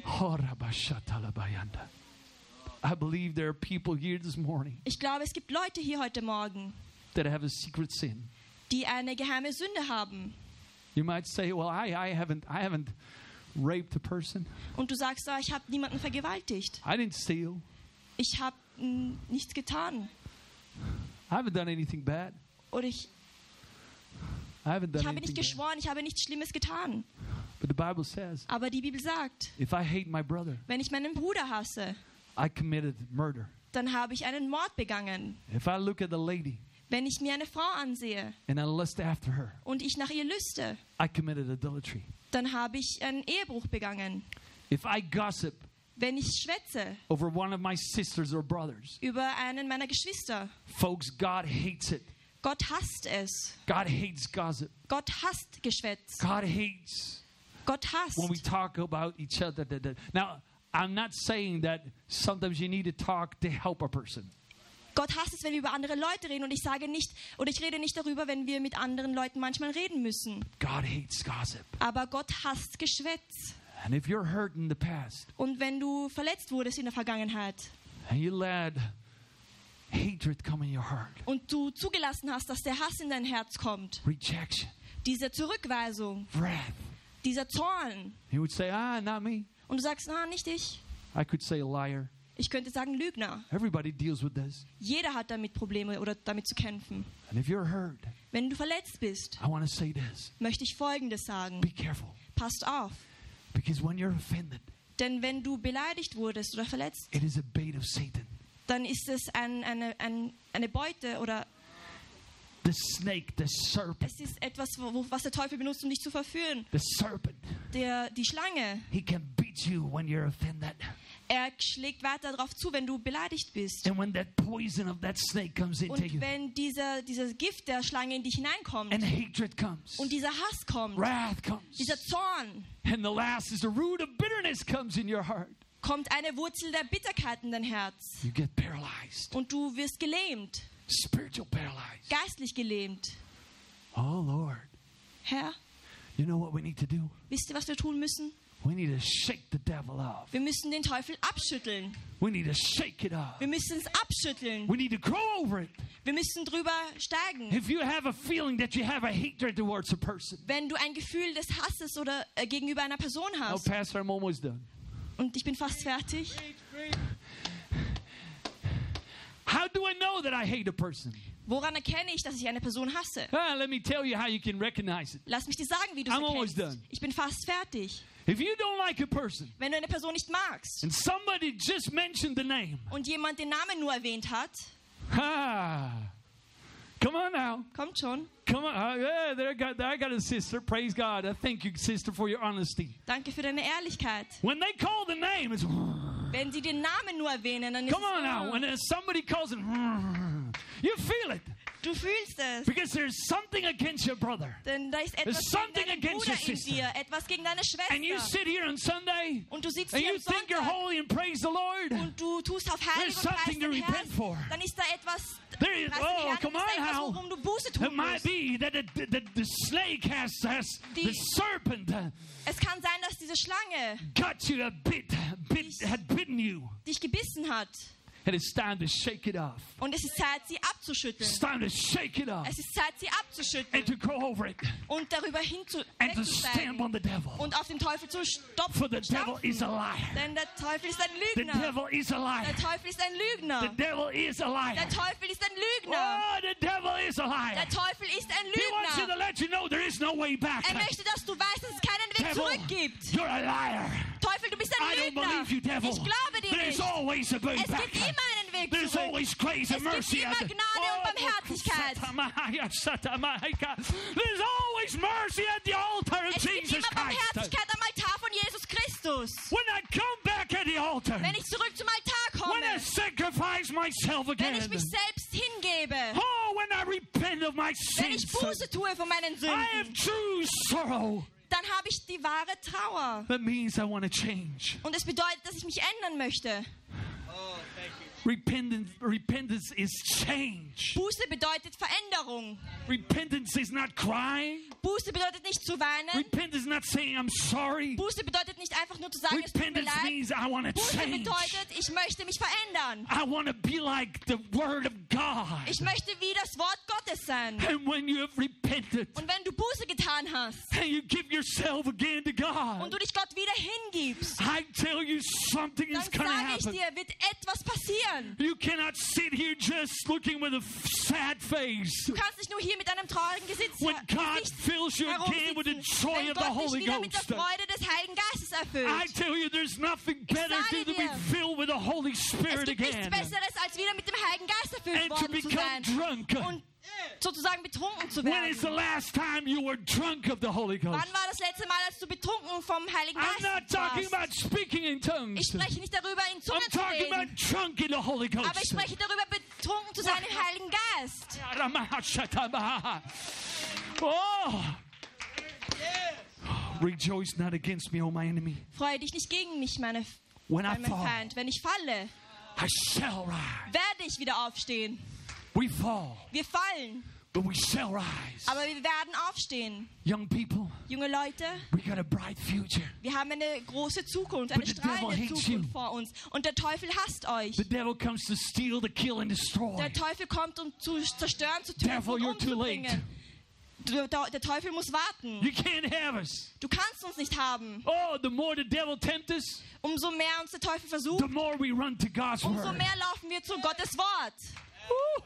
I believe there are people here this morning Ich glaube, es gibt Leute hier heute Morgen, that have a secret sin. die eine geheime Sünde haben. You might say, well, I haven't raped a person. Und du sagst, ich habe niemanden vergewaltigt. I didn't steal. Ich habe nichts getan. I haven't done anything bad. Oder ich I haven't done habe nicht anything bad. geschworen, ich habe nichts Schlimmes getan. But the Bible says, Aber die Bibel sagt, if I hate my brother, wenn ich meinen Bruder hasse, I committed murder. dann habe ich einen Mord begangen. If I look at a lady Wenn ich mir eine Frau ansehe and I lust after her, und ich nach ihr lüste, I committed adultery. dann habe ich einen Ehebruch begangen. If I gossip Wenn ich schwätze over one of my sisters or brothers, über einen meiner Geschwister, folks, God hates it. Gott hasst es. God hates gossip. Gott hasst Geschwätz. God hates Gott hasst. when we talk about each other. Now, I'm not saying that sometimes you need to talk to help a person. Gott hasst es, wenn wir über andere Leute reden. Und ich sage nicht, oder ich rede nicht darüber, wenn wir mit anderen Leuten manchmal reden müssen. God hates gossip. Aber Gott hasst Geschwätz. And if you're hurt in the past Und wenn du verletzt wurdest in der Vergangenheit and you let hatred come in your heart, und du zugelassen hast, dass der Hass in dein Herz kommt, rejection, diese Zurückweisung, wrath, dieser Zorn, you would say, not me. und du sagst, nicht ich. I could say a liar. Ich könnte sagen Lügner. Everybody deals with this. Jeder hat damit Probleme oder damit zu kämpfen. And if you're hurt, Wenn du verletzt bist, I want to say this. möchte ich Folgendes sagen. Be careful. Passt auf. Because when you're offended, Denn wenn du beleidigt wurdest oder verletzt, it is a bait of Satan. dann ist es eine Beute oder The snake, the serpent. es ist etwas, was der Teufel benutzt, um dich zu verführen. The serpent, Die Schlange, he can beat you when you're offended. er schlägt weiter darauf zu, wenn du beleidigt bist. And when that poison of that snake comes into Und you, wenn dieses Gift der Schlange in dich hineinkommt and hatred comes, und dieser Hass kommt, wrath comes, dieser Zorn, and the last is the root of bitterness comes in your heart, kommt eine Wurzel der Bitterkeit in dein Herz. you get paralyzed, Und du wirst gelähmt, spiritual paralyzed. geistlich gelähmt. Oh Lord, Herr, you know what we need to do? wisst ihr, was wir tun müssen? We need to shake the devil off. Wir müssen den Teufel abschütteln. We need to shake it off. Wir müssen es abschütteln. We need to grow over it. Wir müssen drüber steigen. If you have a feeling that you have a hatred towards a person, Wenn du ein Gefühl des Hasses oder gegenüber einer Person oh hast. Pastor, I'm almost done. Und ich bin fast fertig. How do I know that I hate a person? Woran erkenne ich, dass ich eine Person hasse? Let me tell you how you can recognize it. Lass mich dir sagen, wie du es I'm almost erkennst. done. Ich bin fast fertig. If you don't like a person Wenn du eine Person nicht magst and somebody just mentioned the name, und jemand den Namen nur erwähnt hat, come on now. kommt schon. Come on. I got a sister. Praise God. I thank you, sister, for your honesty. Danke für deine Ehrlichkeit. When they call the name, it's Wenn sie den Namen nur erwähnen, dann ist come on now. When somebody calls it, you feel it. du fühlst es. Because there's something against your brother. Denn da ist etwas There's gegen something deinen against Bruder your in sister. dir, etwas gegen deine And you Schwester. sit here on Sunday Und du sitzt and hier you am think you're Sonntag holy and praise the Lord. und du tust auf heilig There's und preist something to den repent for. Herrn, dann ist da etwas, There is, preist den oh, Herrn, come dann ist on da etwas, now. worum du Buße It tun might musst. be that the snake has the serpent Es kann sein, dass diese Schlange got you had bitten you. dich gebissen hat. And it's time to shake it off. Und es ist Zeit, sie abzuschütteln. It's time to shake it off Es ist Zeit, sie and abzuschütteln to go over it und darüber and to stamp wegzusteigen on the devil. und auf den Teufel zu For the devil is a liar. Denn der Teufel ist ein The Lügner. devil is a liar. Der Teufel ist ein The Lügner. devil is a Der liar. Teufel ist ein Lügner. Oh, the devil is a liar. Der Teufel ist ein He wants you to Lügner. let you know there is no way back. Er möchte, dass du weißt, dass es keinen Weg Devil, zurück gibt. you're a liar. Teufel, du bist I ein don't Lügner. believe you, devil. Ich glaube dir There's nicht. always a way Es back. gibt immer einen Weg There's zurück. always grace and Es gibt mercy. immer Gnade und Barmherzigkeit. There's always mercy at the altar of Es gibt Jesus immer Christ. Barmherzigkeit am Altar von Jesus Christus. When I come back at the altar. Wenn ich zurück zum Altar When I komme. sacrifice myself Wenn ich again. mich selbst hingebe. Oh, when I repent of my Wenn ich sins. Buße tue von meinen I have Sünden. true sorrow. Dann habe ich die wahre Trauer. That means I want to change. Und es bedeutet, dass ich mich ändern möchte. Repentance is change. Buße bedeutet Veränderung. Repentance is not crying. Buße bedeutet nicht zu weinen. Repentance is not saying I'm sorry. Buße bedeutet nicht einfach nur zu sagen, es tut mir Repentance leid. means I want to Buße change. bedeutet, ich möchte mich verändern. I want to be like the Word of God. Ich möchte wie das Wort Gottes sein. And when you have repented Und wenn du Buße getan hast and you give yourself again to und God, du dich Gott wieder hingibst, I tell you something dann is going to sage ich happen. dir, wird etwas passieren. You cannot sit here just looking with a sad face. Du kannst nicht nur hier mit einem traurigen When God fills you again with the joy wenn of the Gott dich Holy wieder mit der Ghost. Freude des Heiligen Geistes I erfüllt. tell you, there's nothing better sage than to be dir, filled with the Holy Es Spirit gibt nichts again Besseres, als wieder mit dem Heiligen Geist erfüllt and to worden zu become sein drunk. und sozusagen betrunken zu When is the werden. last time you were drunk of the Holy Ghost? Wann war das letzte Mal, als du betrunken vom Heiligen I'm not Geist talking warst? about speaking in Ich tongues. spreche nicht darüber, in Zungen I'm zu talking about reden, drunk in the Holy aber ich Ghost. spreche darüber, betrunken zu sein im Heiligen Geist. Oh. Rejoice not against me, O my enemy. Freue dich nicht gegen mich, mein When I fall, Feind. Wenn ich falle, I shall rise. werde ich wieder aufstehen. We fall, Wir fallen, but we shall rise. aber wir werden aufstehen. Young people, Junge Leute, we got a bright future. wir haben eine große Zukunft, eine But the devil strahlende hates Zukunft you. vor uns. Und der Teufel hasst euch. The devil comes to steal, to kill, and destroy. Der Teufel kommt, um zu zerstören, zu töten Devil, und you're too late. umzubringen. Der Teufel muss warten. You can't have us. Du kannst uns nicht haben. Oh, the more the devil tempts us, Umso mehr uns der Teufel the versucht, more we run to God's umso word. mehr laufen wir zu Gottes Wort. Woo.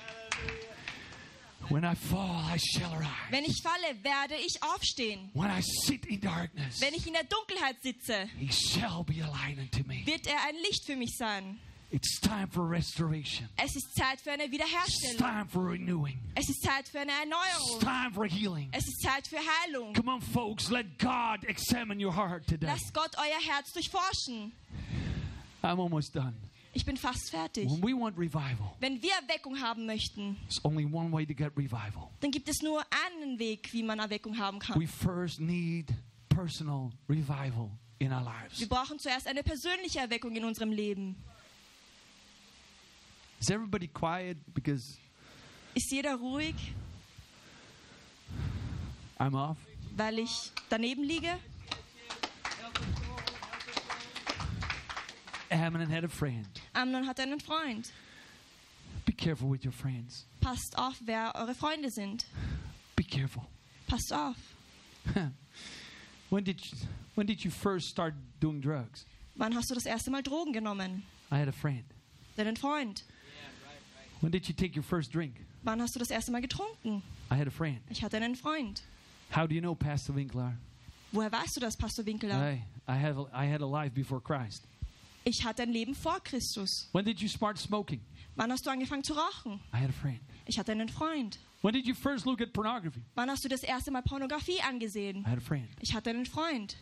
When I fall, I shall rise. Wenn ich falle, werde ich aufstehen. When I sit in darkness, Wenn ich in der Dunkelheit sitze, he shall be a light unto me. wird er ein Licht für mich sein. It's time for restoration. Es ist Zeit für eine It's Wiederherstellung. time for renewing. Es ist Zeit für eine It's Erneuerung. time for healing. Es ist Zeit für Heilung. Come on, folks, let God examine your heart today. Lasst Gott euer Herz durchforschen. I'm almost done. Ich bin fast fertig. When we want revival, Wenn wir Erweckung haben möchten, there's only one way to get revival. dann gibt es nur einen Weg, wie man Erweckung haben We kann. first need personal revival in our lives. Wir brauchen zuerst eine persönliche Erweckung in unserem Leben. Is everybody quiet because Ist jeder ruhig, I'm off? weil ich daneben liege? Amnon had a friend. Amnon hat einen Freund. Be careful with your friends. Passt auf, wer eure Freunde sind. Be careful. Passt auf. When did you first start doing drugs? Wann hast du das erste Mal Drogen genommen? I had a friend. Deinen Freund. When did you take your first drink? Wann hast du das erste Mal getrunken? I had a friend. Ich hatte einen Freund. How do you know, Pastor Winkler? Woher weißt du das, Pastor Winkler? I had a life before Christ. Ich hatte ein Leben vor Christus. When did you start smoking? Wann hast du angefangen zu rauchen? I had a friend. Ich hatte einen Freund. When did you first look at pornography? Wann hast du das erste Mal Pornografie angesehen? I had a friend. Ich hatte einen Freund.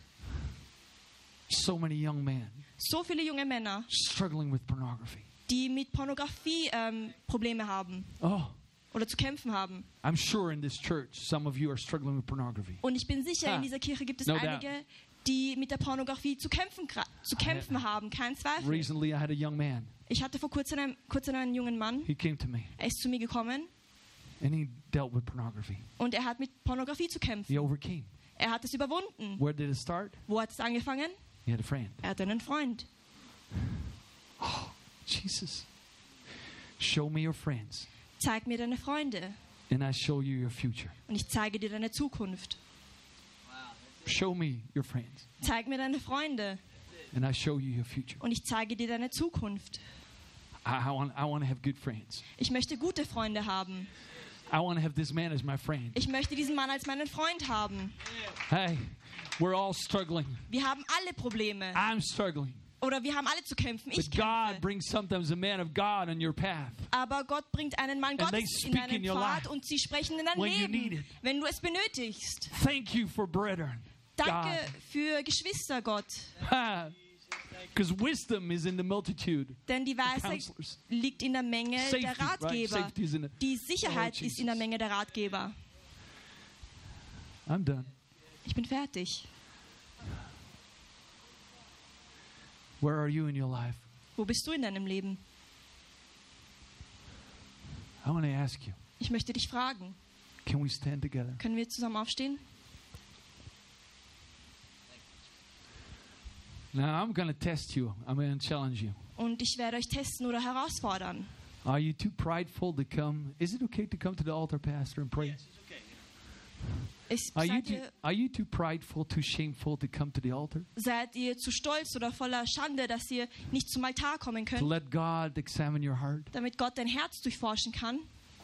So many young men So viele junge Männer, struggling with pornography. die mit Pornografie Probleme haben Oh, oder zu kämpfen haben. I'm sure in this church some of you are struggling with pornography. Und ich bin sicher, Ah, in dieser Kirche gibt es no einige, die mit der Pornografie zu kämpfen haben. Kein Zweifel. Recently I had a young man. Ich hatte vor kurzem einen jungen Mann. He came to me Er ist zu mir gekommen and he dealt with pornography. und er hat mit Pornografie zu kämpfen. He overcame. Er hat es überwunden. Where did it start? Wo hat es angefangen? He had a friend. Er hatte einen Freund. Oh, Jesus. Show me your friends Zeig mir deine Freunde and I show you your future. und ich zeige dir deine Zukunft. Show me your friends Zeig mir deine Freunde and I show you your future. und ich zeige dir deine Zukunft. I want to have good friends. Ich möchte gute Freunde haben. I want to have this man as my friend. Ich möchte diesen Mann als meinen Freund haben. Hey, we're all struggling. Wir haben alle Probleme. I'm struggling. Oder wir haben alle zu kämpfen. Ich But God kämpfe. brings sometimes a man of God on your path. Aber Gott bringt einen Mann And they Gottes in speak deinen in your Pfad life und sie sprechen in dein when you need Leben, it. wenn du es benötigst. Thank you for brethren. Danke für Geschwister, Gott. God. Because wisdom is in the multitude. Denn die Weisheit Counselors. liegt in der Menge Safety, der right? Ratgeber. Safety is in it. Die Sicherheit Oh, ist in der Menge der Ratgeber. I'm done. Ich bin fertig. Where are you in your life? Wo bist du in deinem Leben? I want to ask you, Ich möchte dich fragen. can we stand together? Können wir zusammen aufstehen? Now, I'm going to test you. I'm going to challenge you. Und ich werde euch testen oder herausfordern. Are you too prideful to come? Is it okay to come to the altar, Pastor, and pray? Are you too prideful, too shameful to come to the altar? Seid ihr zu stolz oder voller Schande, dass ihr nicht zum Altar kommen To könnt, let God examine your heart? damit Gott dein Herz durchforschen kann?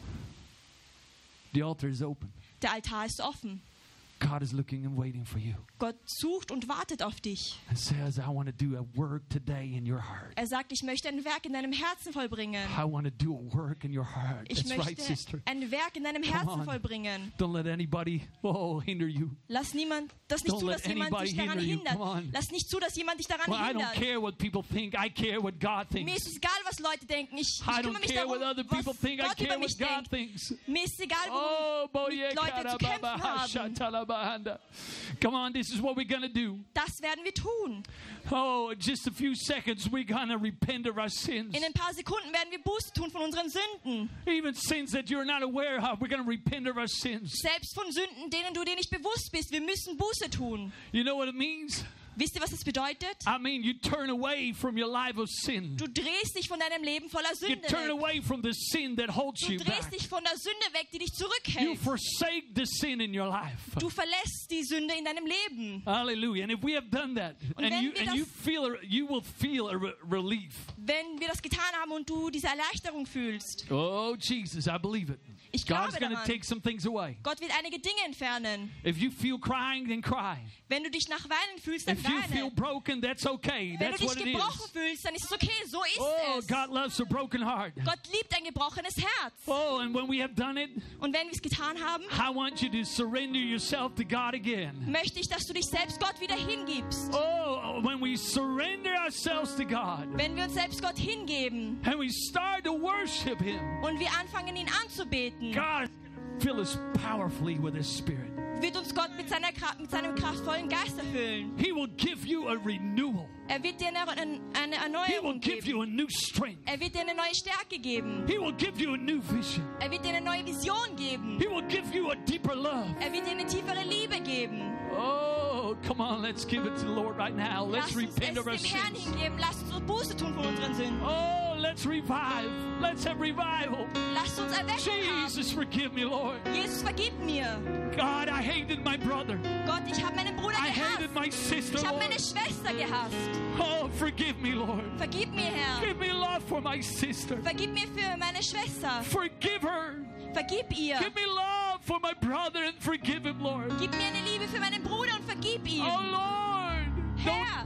The altar is open. Der Altar ist offen. God is looking and waiting for you. Gott sucht und wartet auf dich. And says, I want to do a work today in your heart. Er sagt, ich möchte ein Werk in deinem Herzen vollbringen. I want to do a work in your heart. Ich That's right, sister. möchte ein Werk in deinem Come Herzen on. vollbringen. Don't let anybody hinder you. Lass niemand, das nicht Don't zu, let dass jemand anybody dich daran hinder you. hindert. Come on. Lass nicht zu, dass jemand dich daran Well, I don't hindert. care what people think. I care what God Mir thinks. ist es egal, was Leute denken. Ich I kümmere don't mich care darum, what other people was think. I Gott über care mich what God denkt. thinks. Mir ist egal, Oh, womit Leute zu kämpfen haben. Come on, this is what we're going to do. Das werden wir tun. Oh, in just a few seconds, we're going to repent of our sins. In ein paar Sekunden werden wir Buße tun von unseren Sünden. Even sins that you're not aware of, we're going to repent of our sins. Selbst von Sünden, denen du dir nicht bewusst bist. Wir müssen Buße tun. You know what it means? Wisst ihr, was das bedeutet? I mean, you turn away from your life of sin. Du drehst dich von deinem Leben voller You Sünde turn weg. away from the sin that holds Du you back. drehst dich von der Sünde weg, die dich You zurückhält. forsake the sin in your life. Du verlässt die Sünde in deinem Leben. Hallelujah. And if we have done that, Und and wenn you wir and das- you will feel a relief. Wenn wir das getan haben und du diese Erleichterung fühlst. Oh, Jesus, I believe it. Ich God's glaube going to daran. take some things away. Gott wird einige Dinge entfernen. If you feel crying, then cry. Wenn du dich nach Weinen fühlst, dann If you feel weine. broken, that's okay. Wenn That's du what dich it gebrochen is. fühlst, dann ist es okay. So ist Oh, es. God loves a broken heart. Gott liebt ein gebrochenes Herz. Oh, and when we have done it, Und wenn wir es getan haben, I want you to surrender yourself to God again. möchte ich, dass du dich selbst Gott wieder hingibst. Oh, when we surrender ourselves to God Wenn wir uns selbst Gott hingeben and we start to worship Him, und wir anfangen, ihn anzubeten, God fill us powerfully with His Spirit. wird uns Gott mit seinem kraftvollen Geist erfüllen. He will give you a renewal. Er wird dir eine He will Erneuerung give geben. you a new strength. Er wird dir eine neue Stärke geben. He will give you a new vision. Er wird dir eine neue Vision geben. He will give you a deeper love. Er wird dir eine tiefere Liebe geben. Oh, come on, let's give it to the Lord right now. Let's Lass uns es repent of our dem Herrn sins. hingeben. Lass uns Buße tun von unseren Sünden. Oh, let's revive. Let's have revival. Lass uns Erweckung haben. Jesus, forgive me, Lord. Jesus, vergib mir. God, I hated my brother. Gott, ich habe meinen Bruder I hated gehasst. my sister, Ich habe Lord. meine Schwester gehasst. Oh, forgive me, Lord. Vergib mir, Herr. Give me love for my sister. Vergib mir für meine Schwester. Forgive her. Vergib ihr. Give me love for my brother and forgive him, Lord. Gib mir eine Liebe für meinen Bruder und vergib ihm. Oh, Lord. Herr.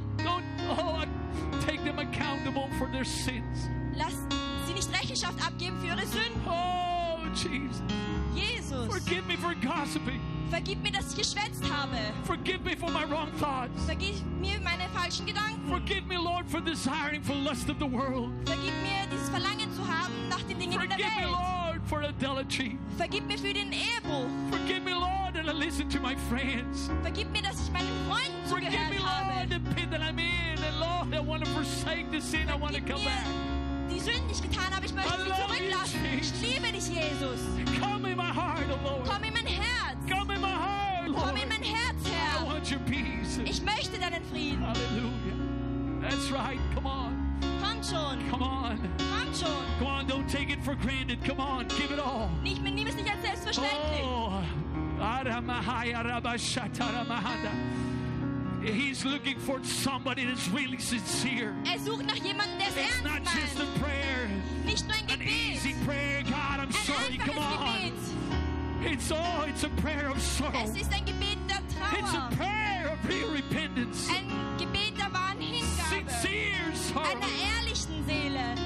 Take them accountable for their sins. Lass sie nicht Rechenschaft abgeben für ihre Sünden. Oh, Jesus. Jesus, Forgive me for gossiping. vergib mir, dass ich geschwätzt habe. Forgive me for my wrong thoughts. Vergib mir meine falschen Gedanken. Forgive me, Lord, for desiring for lust of the world. Vergib mir, dieses Verlangen zu haben nach den Dingen in der Forgive me, Welt. Lord, for idolatry. Vergib mir für den Ehebruch. Forgive me, Lord, and I listen to my friends. Vergib mir, dass ich meinen Freunden Forgive me, zugehört Lord, habe. the pit that I'm in. And Lord, I want to forsake the sin. I want to Vergib come mir back. die Sünden, die ich getan habe. Ich möchte I sie love you, zurücklassen. Ich Jesus. liebe dich, Jesus. Come in my heart, oh Lord. Komm in mein Herz. Come in my heart, Lord. Komm in mein Herz, I Herr. want your peace. Ich möchte deinen Frieden. Hallelujah. That's right. Come on. Komm schon. Come on. Komm schon. Come on. Don't take it for granted. Come on. Give it all. Nimm es nicht als selbstverständlich. Oh. Aramahaya rabashataramahanda. He's looking for somebody that's really sincere. Er sucht nach jemandem, der es It's not ernst just a meint. prayer. Nicht nur ein An easy Gebet. prayer. God, I'm Ein sorry. Come einfaches on. Gebet. It's a prayer of sorrow. Es ist ein Gebet der It's a Trauer. prayer of real repentance. Ein Gebet der wahren Hingabe. Sincere sorrow. Einer ehrlichen Seele.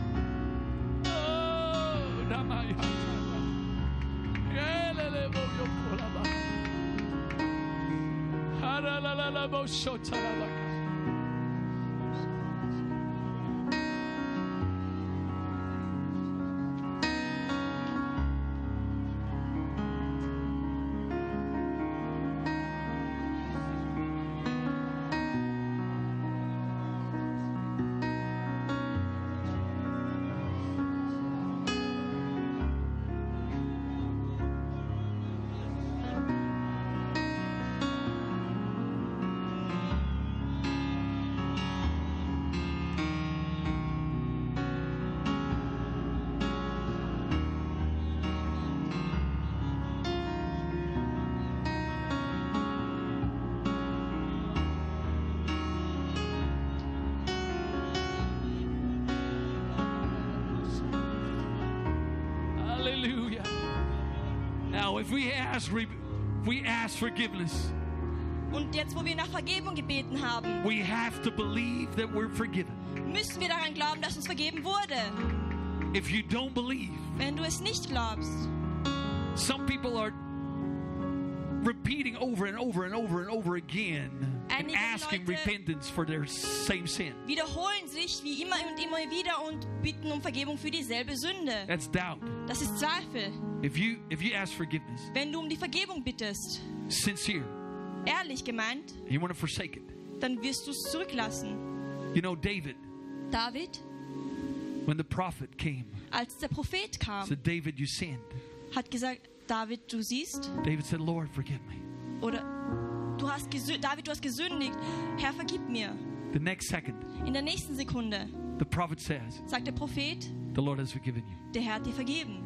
Oh, Ramayana. Yelelebo yokolaba. Haralalabo shotarabaka. Hallelujah. Now, if we ask forgiveness, Und jetzt, wo wir nach Vergebung gebeten haben, we have to believe that we're forgiven. müssen wir daran glauben, dass uns vergeben wurde. If you don't believe, Wenn du es nicht glaubst, some people are repeating over and over and over and over again and Einige asking Leute repentance for their same sin. wiederholen sich wie immer und immer wieder und bitten um Vergebung für dieselbe Sünde. That's doubt. Das ist Zweifel. If you ask forgiveness, Wenn du um die Vergebung bittest, sincere, ehrlich gemeint, you want to forsake it. dann wirst du es zurücklassen. You know, David, David, when the prophet came, als der Prophet kam, said, David, you sinned. hat gesagt, David, du siehst, David said, Lord, forgive me. oder David, du hast gesündigt, Herr, vergib mir. The next second, In der nächsten Sekunde the prophet says, sagt der Prophet, the Lord has forgiven you. der Herr hat dir vergeben.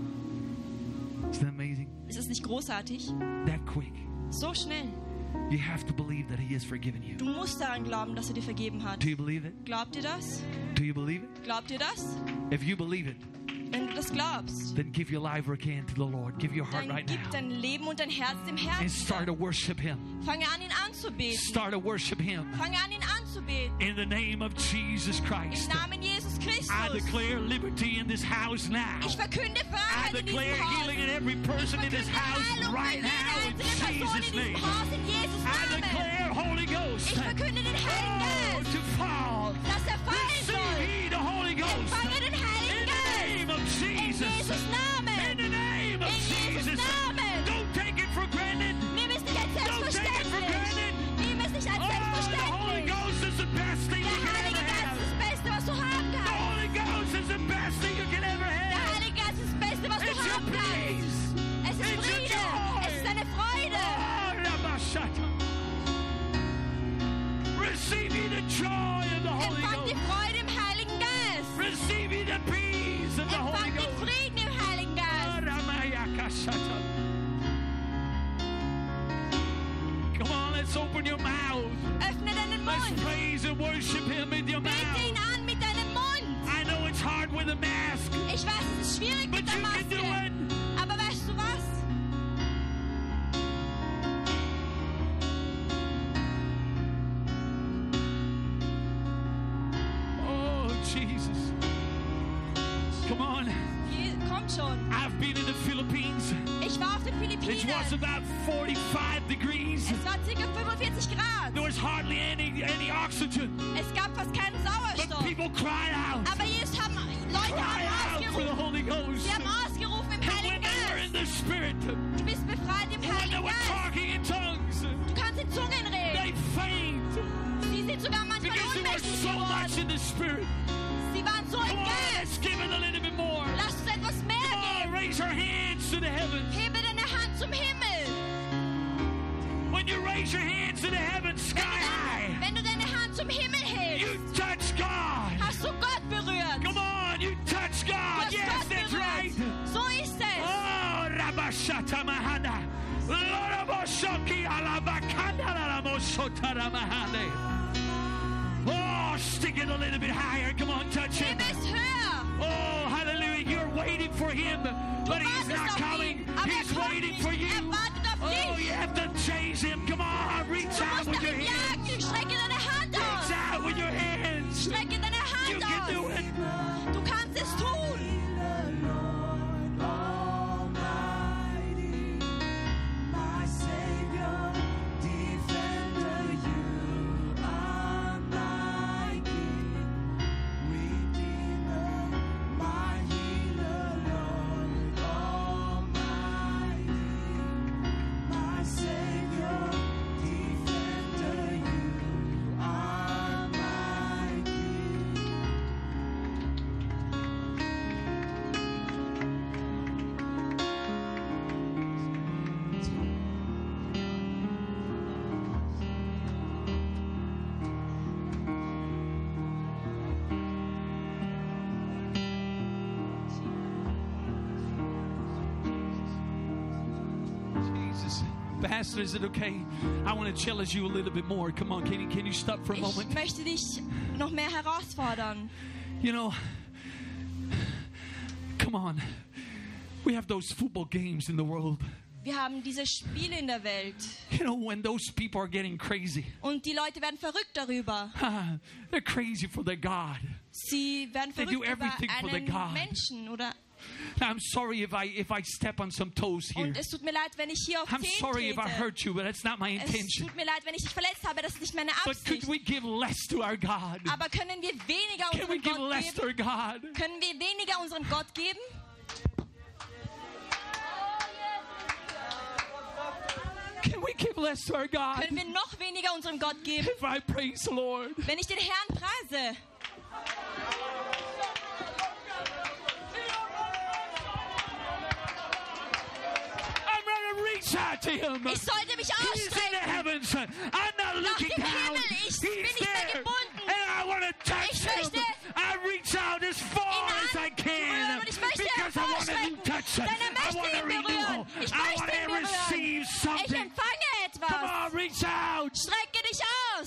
Isn't that amazing? Ist es nicht großartig? That quick. So schnell. You have to believe that he has forgiven you. Du musst daran glauben, dass er dir vergeben hat. Do you believe it? Glaubt ihr das? Do you believe it? Glaubt ihr das? If you believe it, Wenn du das glaubst, then give your life again to the Lord. Give your heart dann right gib now. dein Leben und dein Herz dem Herrn. And start to worship him. Fange an, ihn anzubeten. Start to worship him. Fange an, ihn anzubeten. In the name of Jesus Im Christ. Namen Jesus I Christus. declare liberty in this house now. Ich verkünde I Freiheit in declare diesem Haus. healing in every person in this Verkünde house Heilung für right jede now in einzelne Person Jesus' in name. diesem Haus in Jesus I Namen. declare Holy Ghost. Ich verkünde den Heiligen Geist, To fall. dass er fallen Receive soll. ye the Holy Ghost. Empfange den Heiligen In the Geist. name of In Jesus. Jesus Namen. In the name of In Jesus Jesus. Namen. Don't take it for granted. Nimm es nicht als Don't take it for selbstverständlich. granted. Nimm es nicht als Oh, the Holy selbstverständlich. Ghost is the best thing you Der can Heilige ever Geist have. ist das Beste, was du haben The kannst. Holy Ghost is the best thing you can ever Der have. Heilige Geist ist das Beste, was du It's your haben kannst. peace. Es ist It's your Friede. joy. Es ist eine Freude. Oh, Rabashata. Receive ye the joy of the Holy Empfang die Ghost. Freude im Heiligen Geist. Receive ye the peace of the Holy Empfang den Ghost. Frieden im Heiligen Geist. Ramayakashata. Come on, let's open your mouth. Öffne deinen Let's Mund. praise and worship him with your Bete ihn mouth. an mit deinem Mund. I know it's hard with a mask, Ich weiß, es ist schwierig but mit der you can do Maske. it. Aber weißt du was? Oh, Jesus. Come on. Kommt schon. I've been in the Philippines. Ich war auf den It was Philippinen. about 45 degrees. Es war ca. 45 Grad. There was hardly any oxygen. Es gab fast keinen But Sauerstoff. people cried out. Aber Leute Cry haben out for the ausgerufen. Holy Ghost. Sie haben ausgerufen im And when Heiligen they were in Geist. the Spirit, Du bist befreit im when they Heiligen were Geist. talking in tongues, Du kannst in Zungen reden. they faint Sie sind sogar manchmal because they were ohnmächtig so much geworden. in the Spirit. Sie waren so im Come on, Geist. let's give it a little bit more. Lass uns etwas mehr Come on, geben. raise your hands to the heavens. Hebe deine Hand zum Himmel. When you raise your hands to the heavens, sky high, Wenn du deine Hand zum Himmel you hebst, touch God. hast du Gott berührt. Come on, you touch Du God. hast Yes, Gott that's berührt. right. So ist es. Oh, Rabashata Mahana. Loraboshoki Alabakanda Laramosota Ramahane. Oh, stick it a little bit higher. Come on, touch him. Hebe es höher. Oh, hallelujah. You're waiting for him, but he's wartest not auf coming. ihn, aber He's kommt waiting nicht. for you. Wartet auf Oh, dich. you have to chase him. Come on, reach Du out musst with nach your ihm hands. jagen. Strecke deine Hand Reach aus. out with your hands. Strecke deine You Hand can do aus. it. Du kannst es tun. Jesus. Pastor, is it okay? I want to challenge you a little bit more. Come on, can you stop for a Ich moment? möchte dich noch mehr herausfordern. You know, come on. We have those football games in the world. Wir haben diese Spiele in der Welt. You know, when those people are getting crazy. Und die Leute werden verrückt darüber. They're crazy for their God. Sie werden They verrückt do everything über for their einen God. Menschen. Oder I'm sorry if I step on some toes here. und es tut mir leid, wenn ich hier auf I'm Zehen sorry if I trete. hurt you, but that's not my Es intention. tut mir leid, wenn ich dich verletzt habe. Das ist nicht meine But could Absicht. we give less to our God? Aber können wir weniger Can we unserem give Gott less to geben? our God? Können wir weniger unserem Gott geben? Can we give less to our God? Können wir noch weniger unserem Gott geben? If I praise the Lord. Wenn ich den Herrn preise, I'm going to reach out to Him. ich sollte mich He's in the ausstrecken. heavens. I'm not Nach looking dem down. Himmel. Ich bin He's nicht mehr there. gebunden. And I want to touch Ich Him. möchte I reach out as far ihn as I can. anrühren und ich möchte Because I want to hervorstrecken. touch Him. Denn er I möchte want to ihn renewal. berühren. Ich I möchte want ihn to receive berühren. Ich something. empfange Come etwas. on, reach out. Strecke dich aus.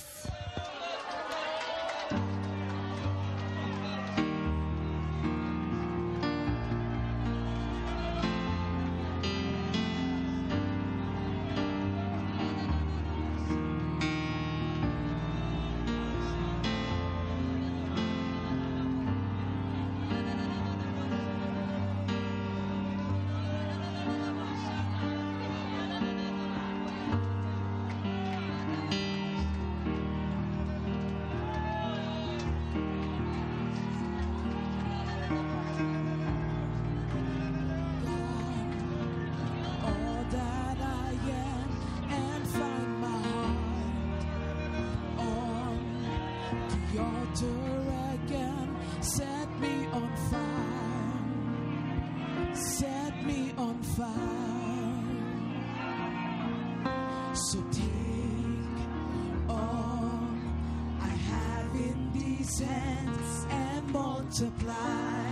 All that I am and find my heart on the altar again. Set me on fire. Set me on fire. So take all I have in these hands and multiply,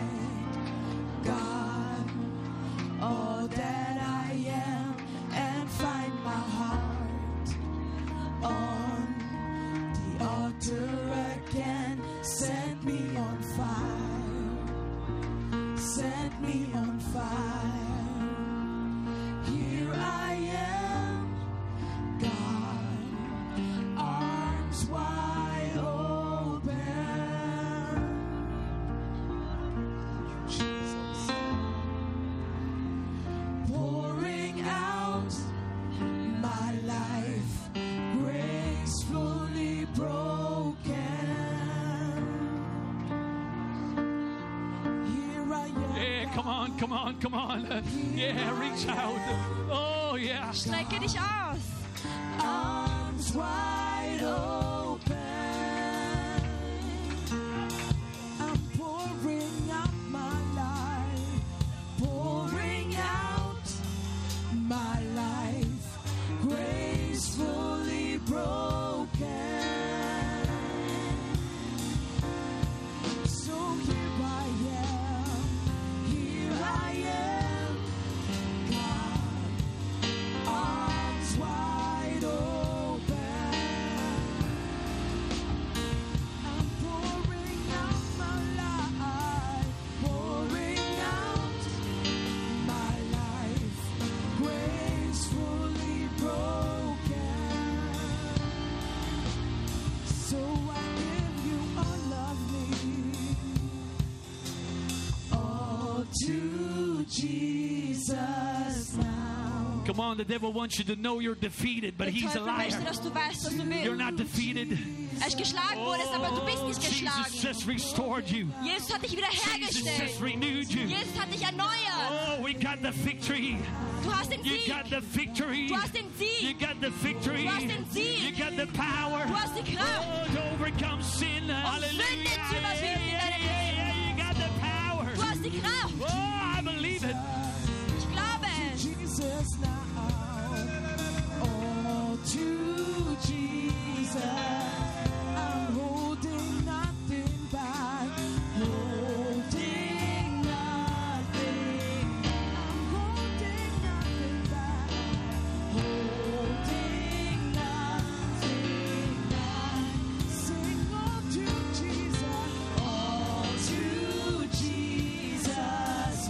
God, all that I am and find my heart on the altar again. Set me on fire. Set me on fire. Here I am, God, arms wide open. Jesus. Pouring out my life, gracefully broken. Here I am. Yeah, come on, come on, come on. Yeah, reach out. Oh, yeah. Strecke dich aus. Arms wide open. I'm pouring out my life, pouring out my life, gracefully broken. So here I am, God, arms wide open. I'm pouring out my life, pouring out my life, gracefully broken. So I give you all of me, all to Jesus now. Come on, the devil wants you to know you're defeated, but Der he's a Teufel möchte, liar. dass du weißt, dass du You're bist. not defeated. Geschlagen wurdest, aber du bist nicht Jesus geschlagen. just restored you. Jesus hat dich Jesus just wiederhergestellt. renewed you. Jesus hat dich erneuert. Oh, we got the victory. Du hast den You Sieg. got the victory. Du hast den You Sieg. got the victory. Du hast den Sieg. You got the power. Du hast die Kraft. Oh, to overcome sin. Hallelujah. Sünde zu überwinden in deinem Yeah, you got the power. Du hast die Kraft. Oh, I believe it. Ich glaube es. Jesus now, all to Jesus. I'm holding nothing back, holding nothing. I'm holding nothing back, holding nothing back. Sing all to Jesus, all to Jesus.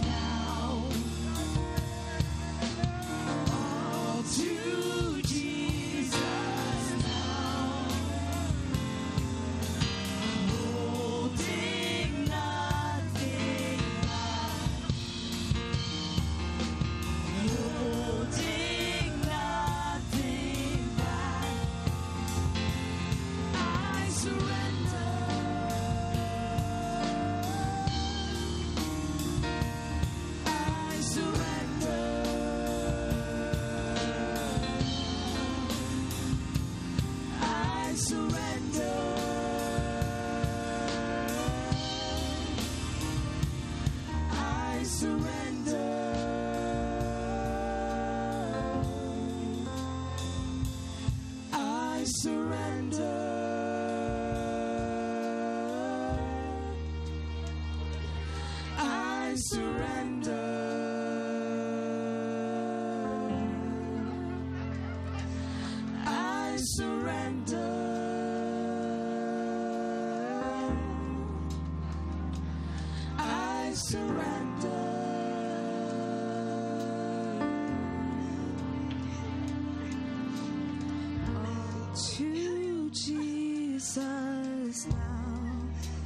To Jesus now.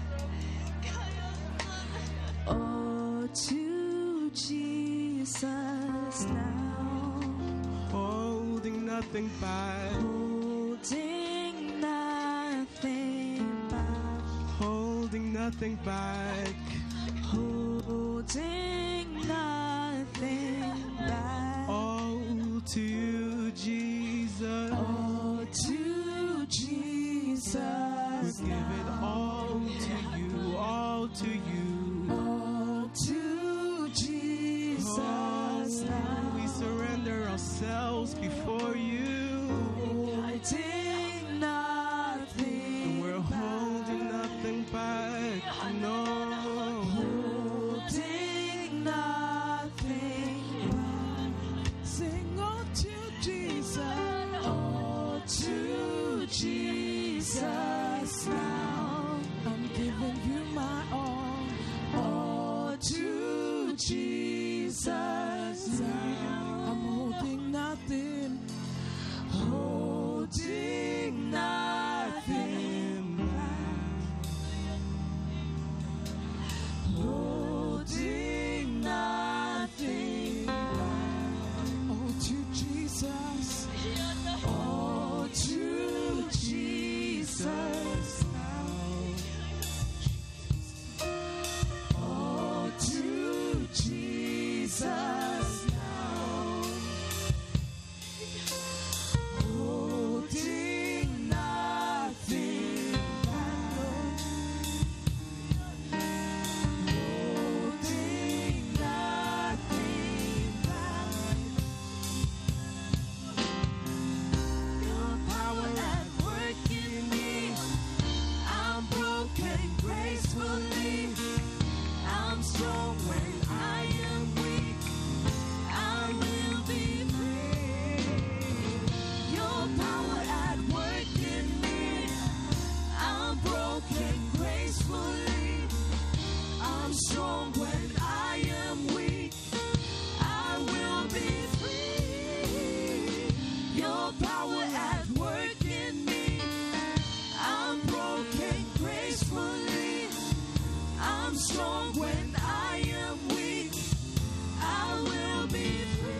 Oh, to Jesus now. Holding nothing back. Holding nothing back. Holding nothing back. Holding nothing back. Oh, to you, Jesus. Oh, to Jesus. We give it all to you, all to you. Oh, to Jesus now. We surrender ourselves before you. Holding nothing. And we're holding nothing back. No. Holding nothing back. Sing, oh, to Jesus. Oh, to Jesus now. I'm giving you my all. Oh, to Jesus now. I'm holding nothing. Holding nothing back. Holding nothing back. Oh, to Jesus. Oh, to Jesus now. Oh, to Jesus now. Holding nothing back. Holding nothing back. Your power at work in me. I'm broken gracefully. I'm strong when I am weak. I will be free. Your power at work in me. I'm broken gracefully. I'm strong when I am weak. I will be free. Your power at work in me. I'm broken gracefully. I'm strong when I am weak. I will be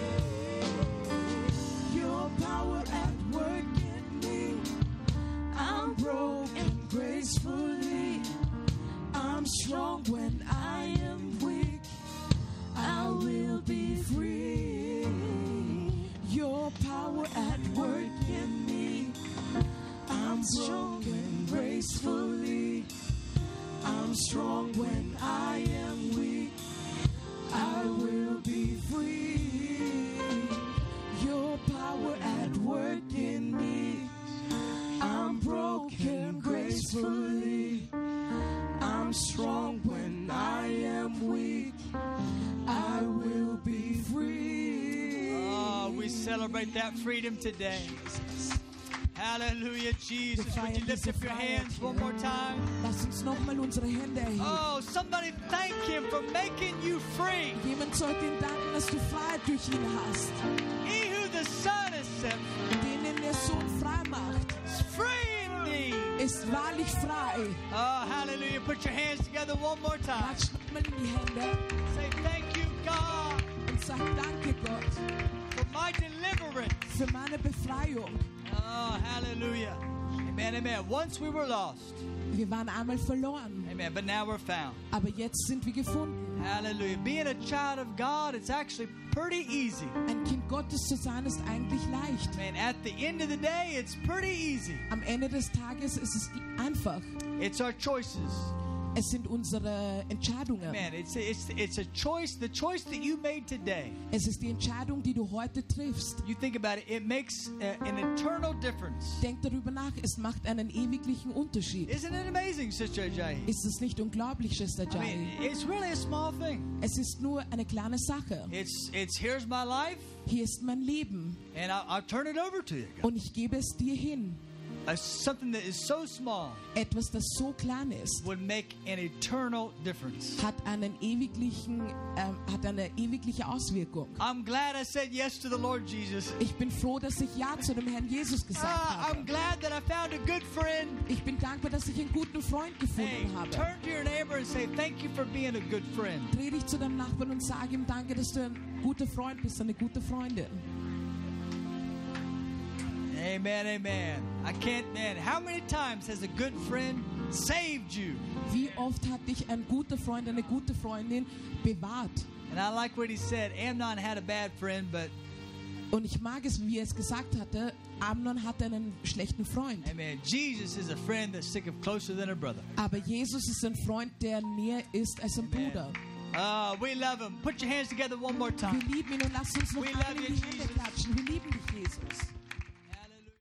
free. Your power at work in me. I'm broken gracefully. I'm strong when I am weak. I will be free. Your power at work in me. I'm strong and gracefully. I'm strong when I am weak. I will be free. Your power at work in me. I'm broken gracefully. I'm strong when I am weak. I will be free. Oh, we celebrate that freedom today. Hallelujah, Jesus. Would you lift up your hands one more time? Lass uns nochmal unsere Hände erheben. Oh, somebody thank him for making you free. Jemand sollte ihm danken, dass du Freiheit durch ihn hast. He who the Son has set free Den der Sohn frei macht, is free indeed. ist wahrlich frei. Oh, hallelujah. Put your hands together one more time. Klatsch nochmal in die Hände Say thank you, God, und sag Danke, Gott, for my deliverance. für meine Befreiung. Oh, hallelujah. Amen, amen. Once we were lost. Wir waren einmal verloren, Amen. But now we're found. aber jetzt sind wir gefunden. Hallelujah. Being a child of God, it's actually pretty easy. Ein Kind Gottes zu sein, ist eigentlich leicht. Man, at the end of the day, it's pretty easy. Am Ende des Tages ist es einfach. It's our choices. Es sind unsere Entscheidungen. Amen. It's a choice, the choice that you made today. Es ist die Entscheidung, die du heute triffst. You think about it, it makes an eternal difference. Denk darüber nach, es macht einen ewiglichen Unterschied. Isn't it amazing, Sister Ajayi? Ist es nicht unglaublich, Schwester I mean, Jai? it's really a small thing. Es ist nur eine kleine Sache. It's here's my life, Hier ist mein Leben and I'll turn it over to you. und ich gebe es dir hin. Something that is so small Etwas, das so klein ist, would make an eternal difference. hat eine ewigliche Auswirkung. I'm glad I said yes to the Lord Jesus. Ich bin froh, dass ich Ja zu dem Herrn Jesus gesagt I'm habe. glad that I found a good friend. Ich bin dankbar, dass ich einen guten Freund Hey, gefunden habe. turn to your neighbor and say, thank you for being a good friend. Dreh dich zu deinem Nachbarn und sag ihm Danke, dass du ein guter Freund bist, eine gute Freundin. Amen, amen. Man, how many times has a good friend saved you? Wie oft hat dich ein guter Freund, eine gute Freundin bewahrt? And I like what he said. Amnon had a bad friend, but Und ich mag es, wie er es gesagt hatte, Amnon hatte einen schlechten Freund. amen. Jesus is a friend that sticketh closer than a brother. Aber Jesus ist ein Freund, der näher ist als ein Bruder. We love him. Put your hands together one more Wir time. lieben ihn und lasst uns noch We einmal love in you, die Hände Jesus. klatschen. Wir lieben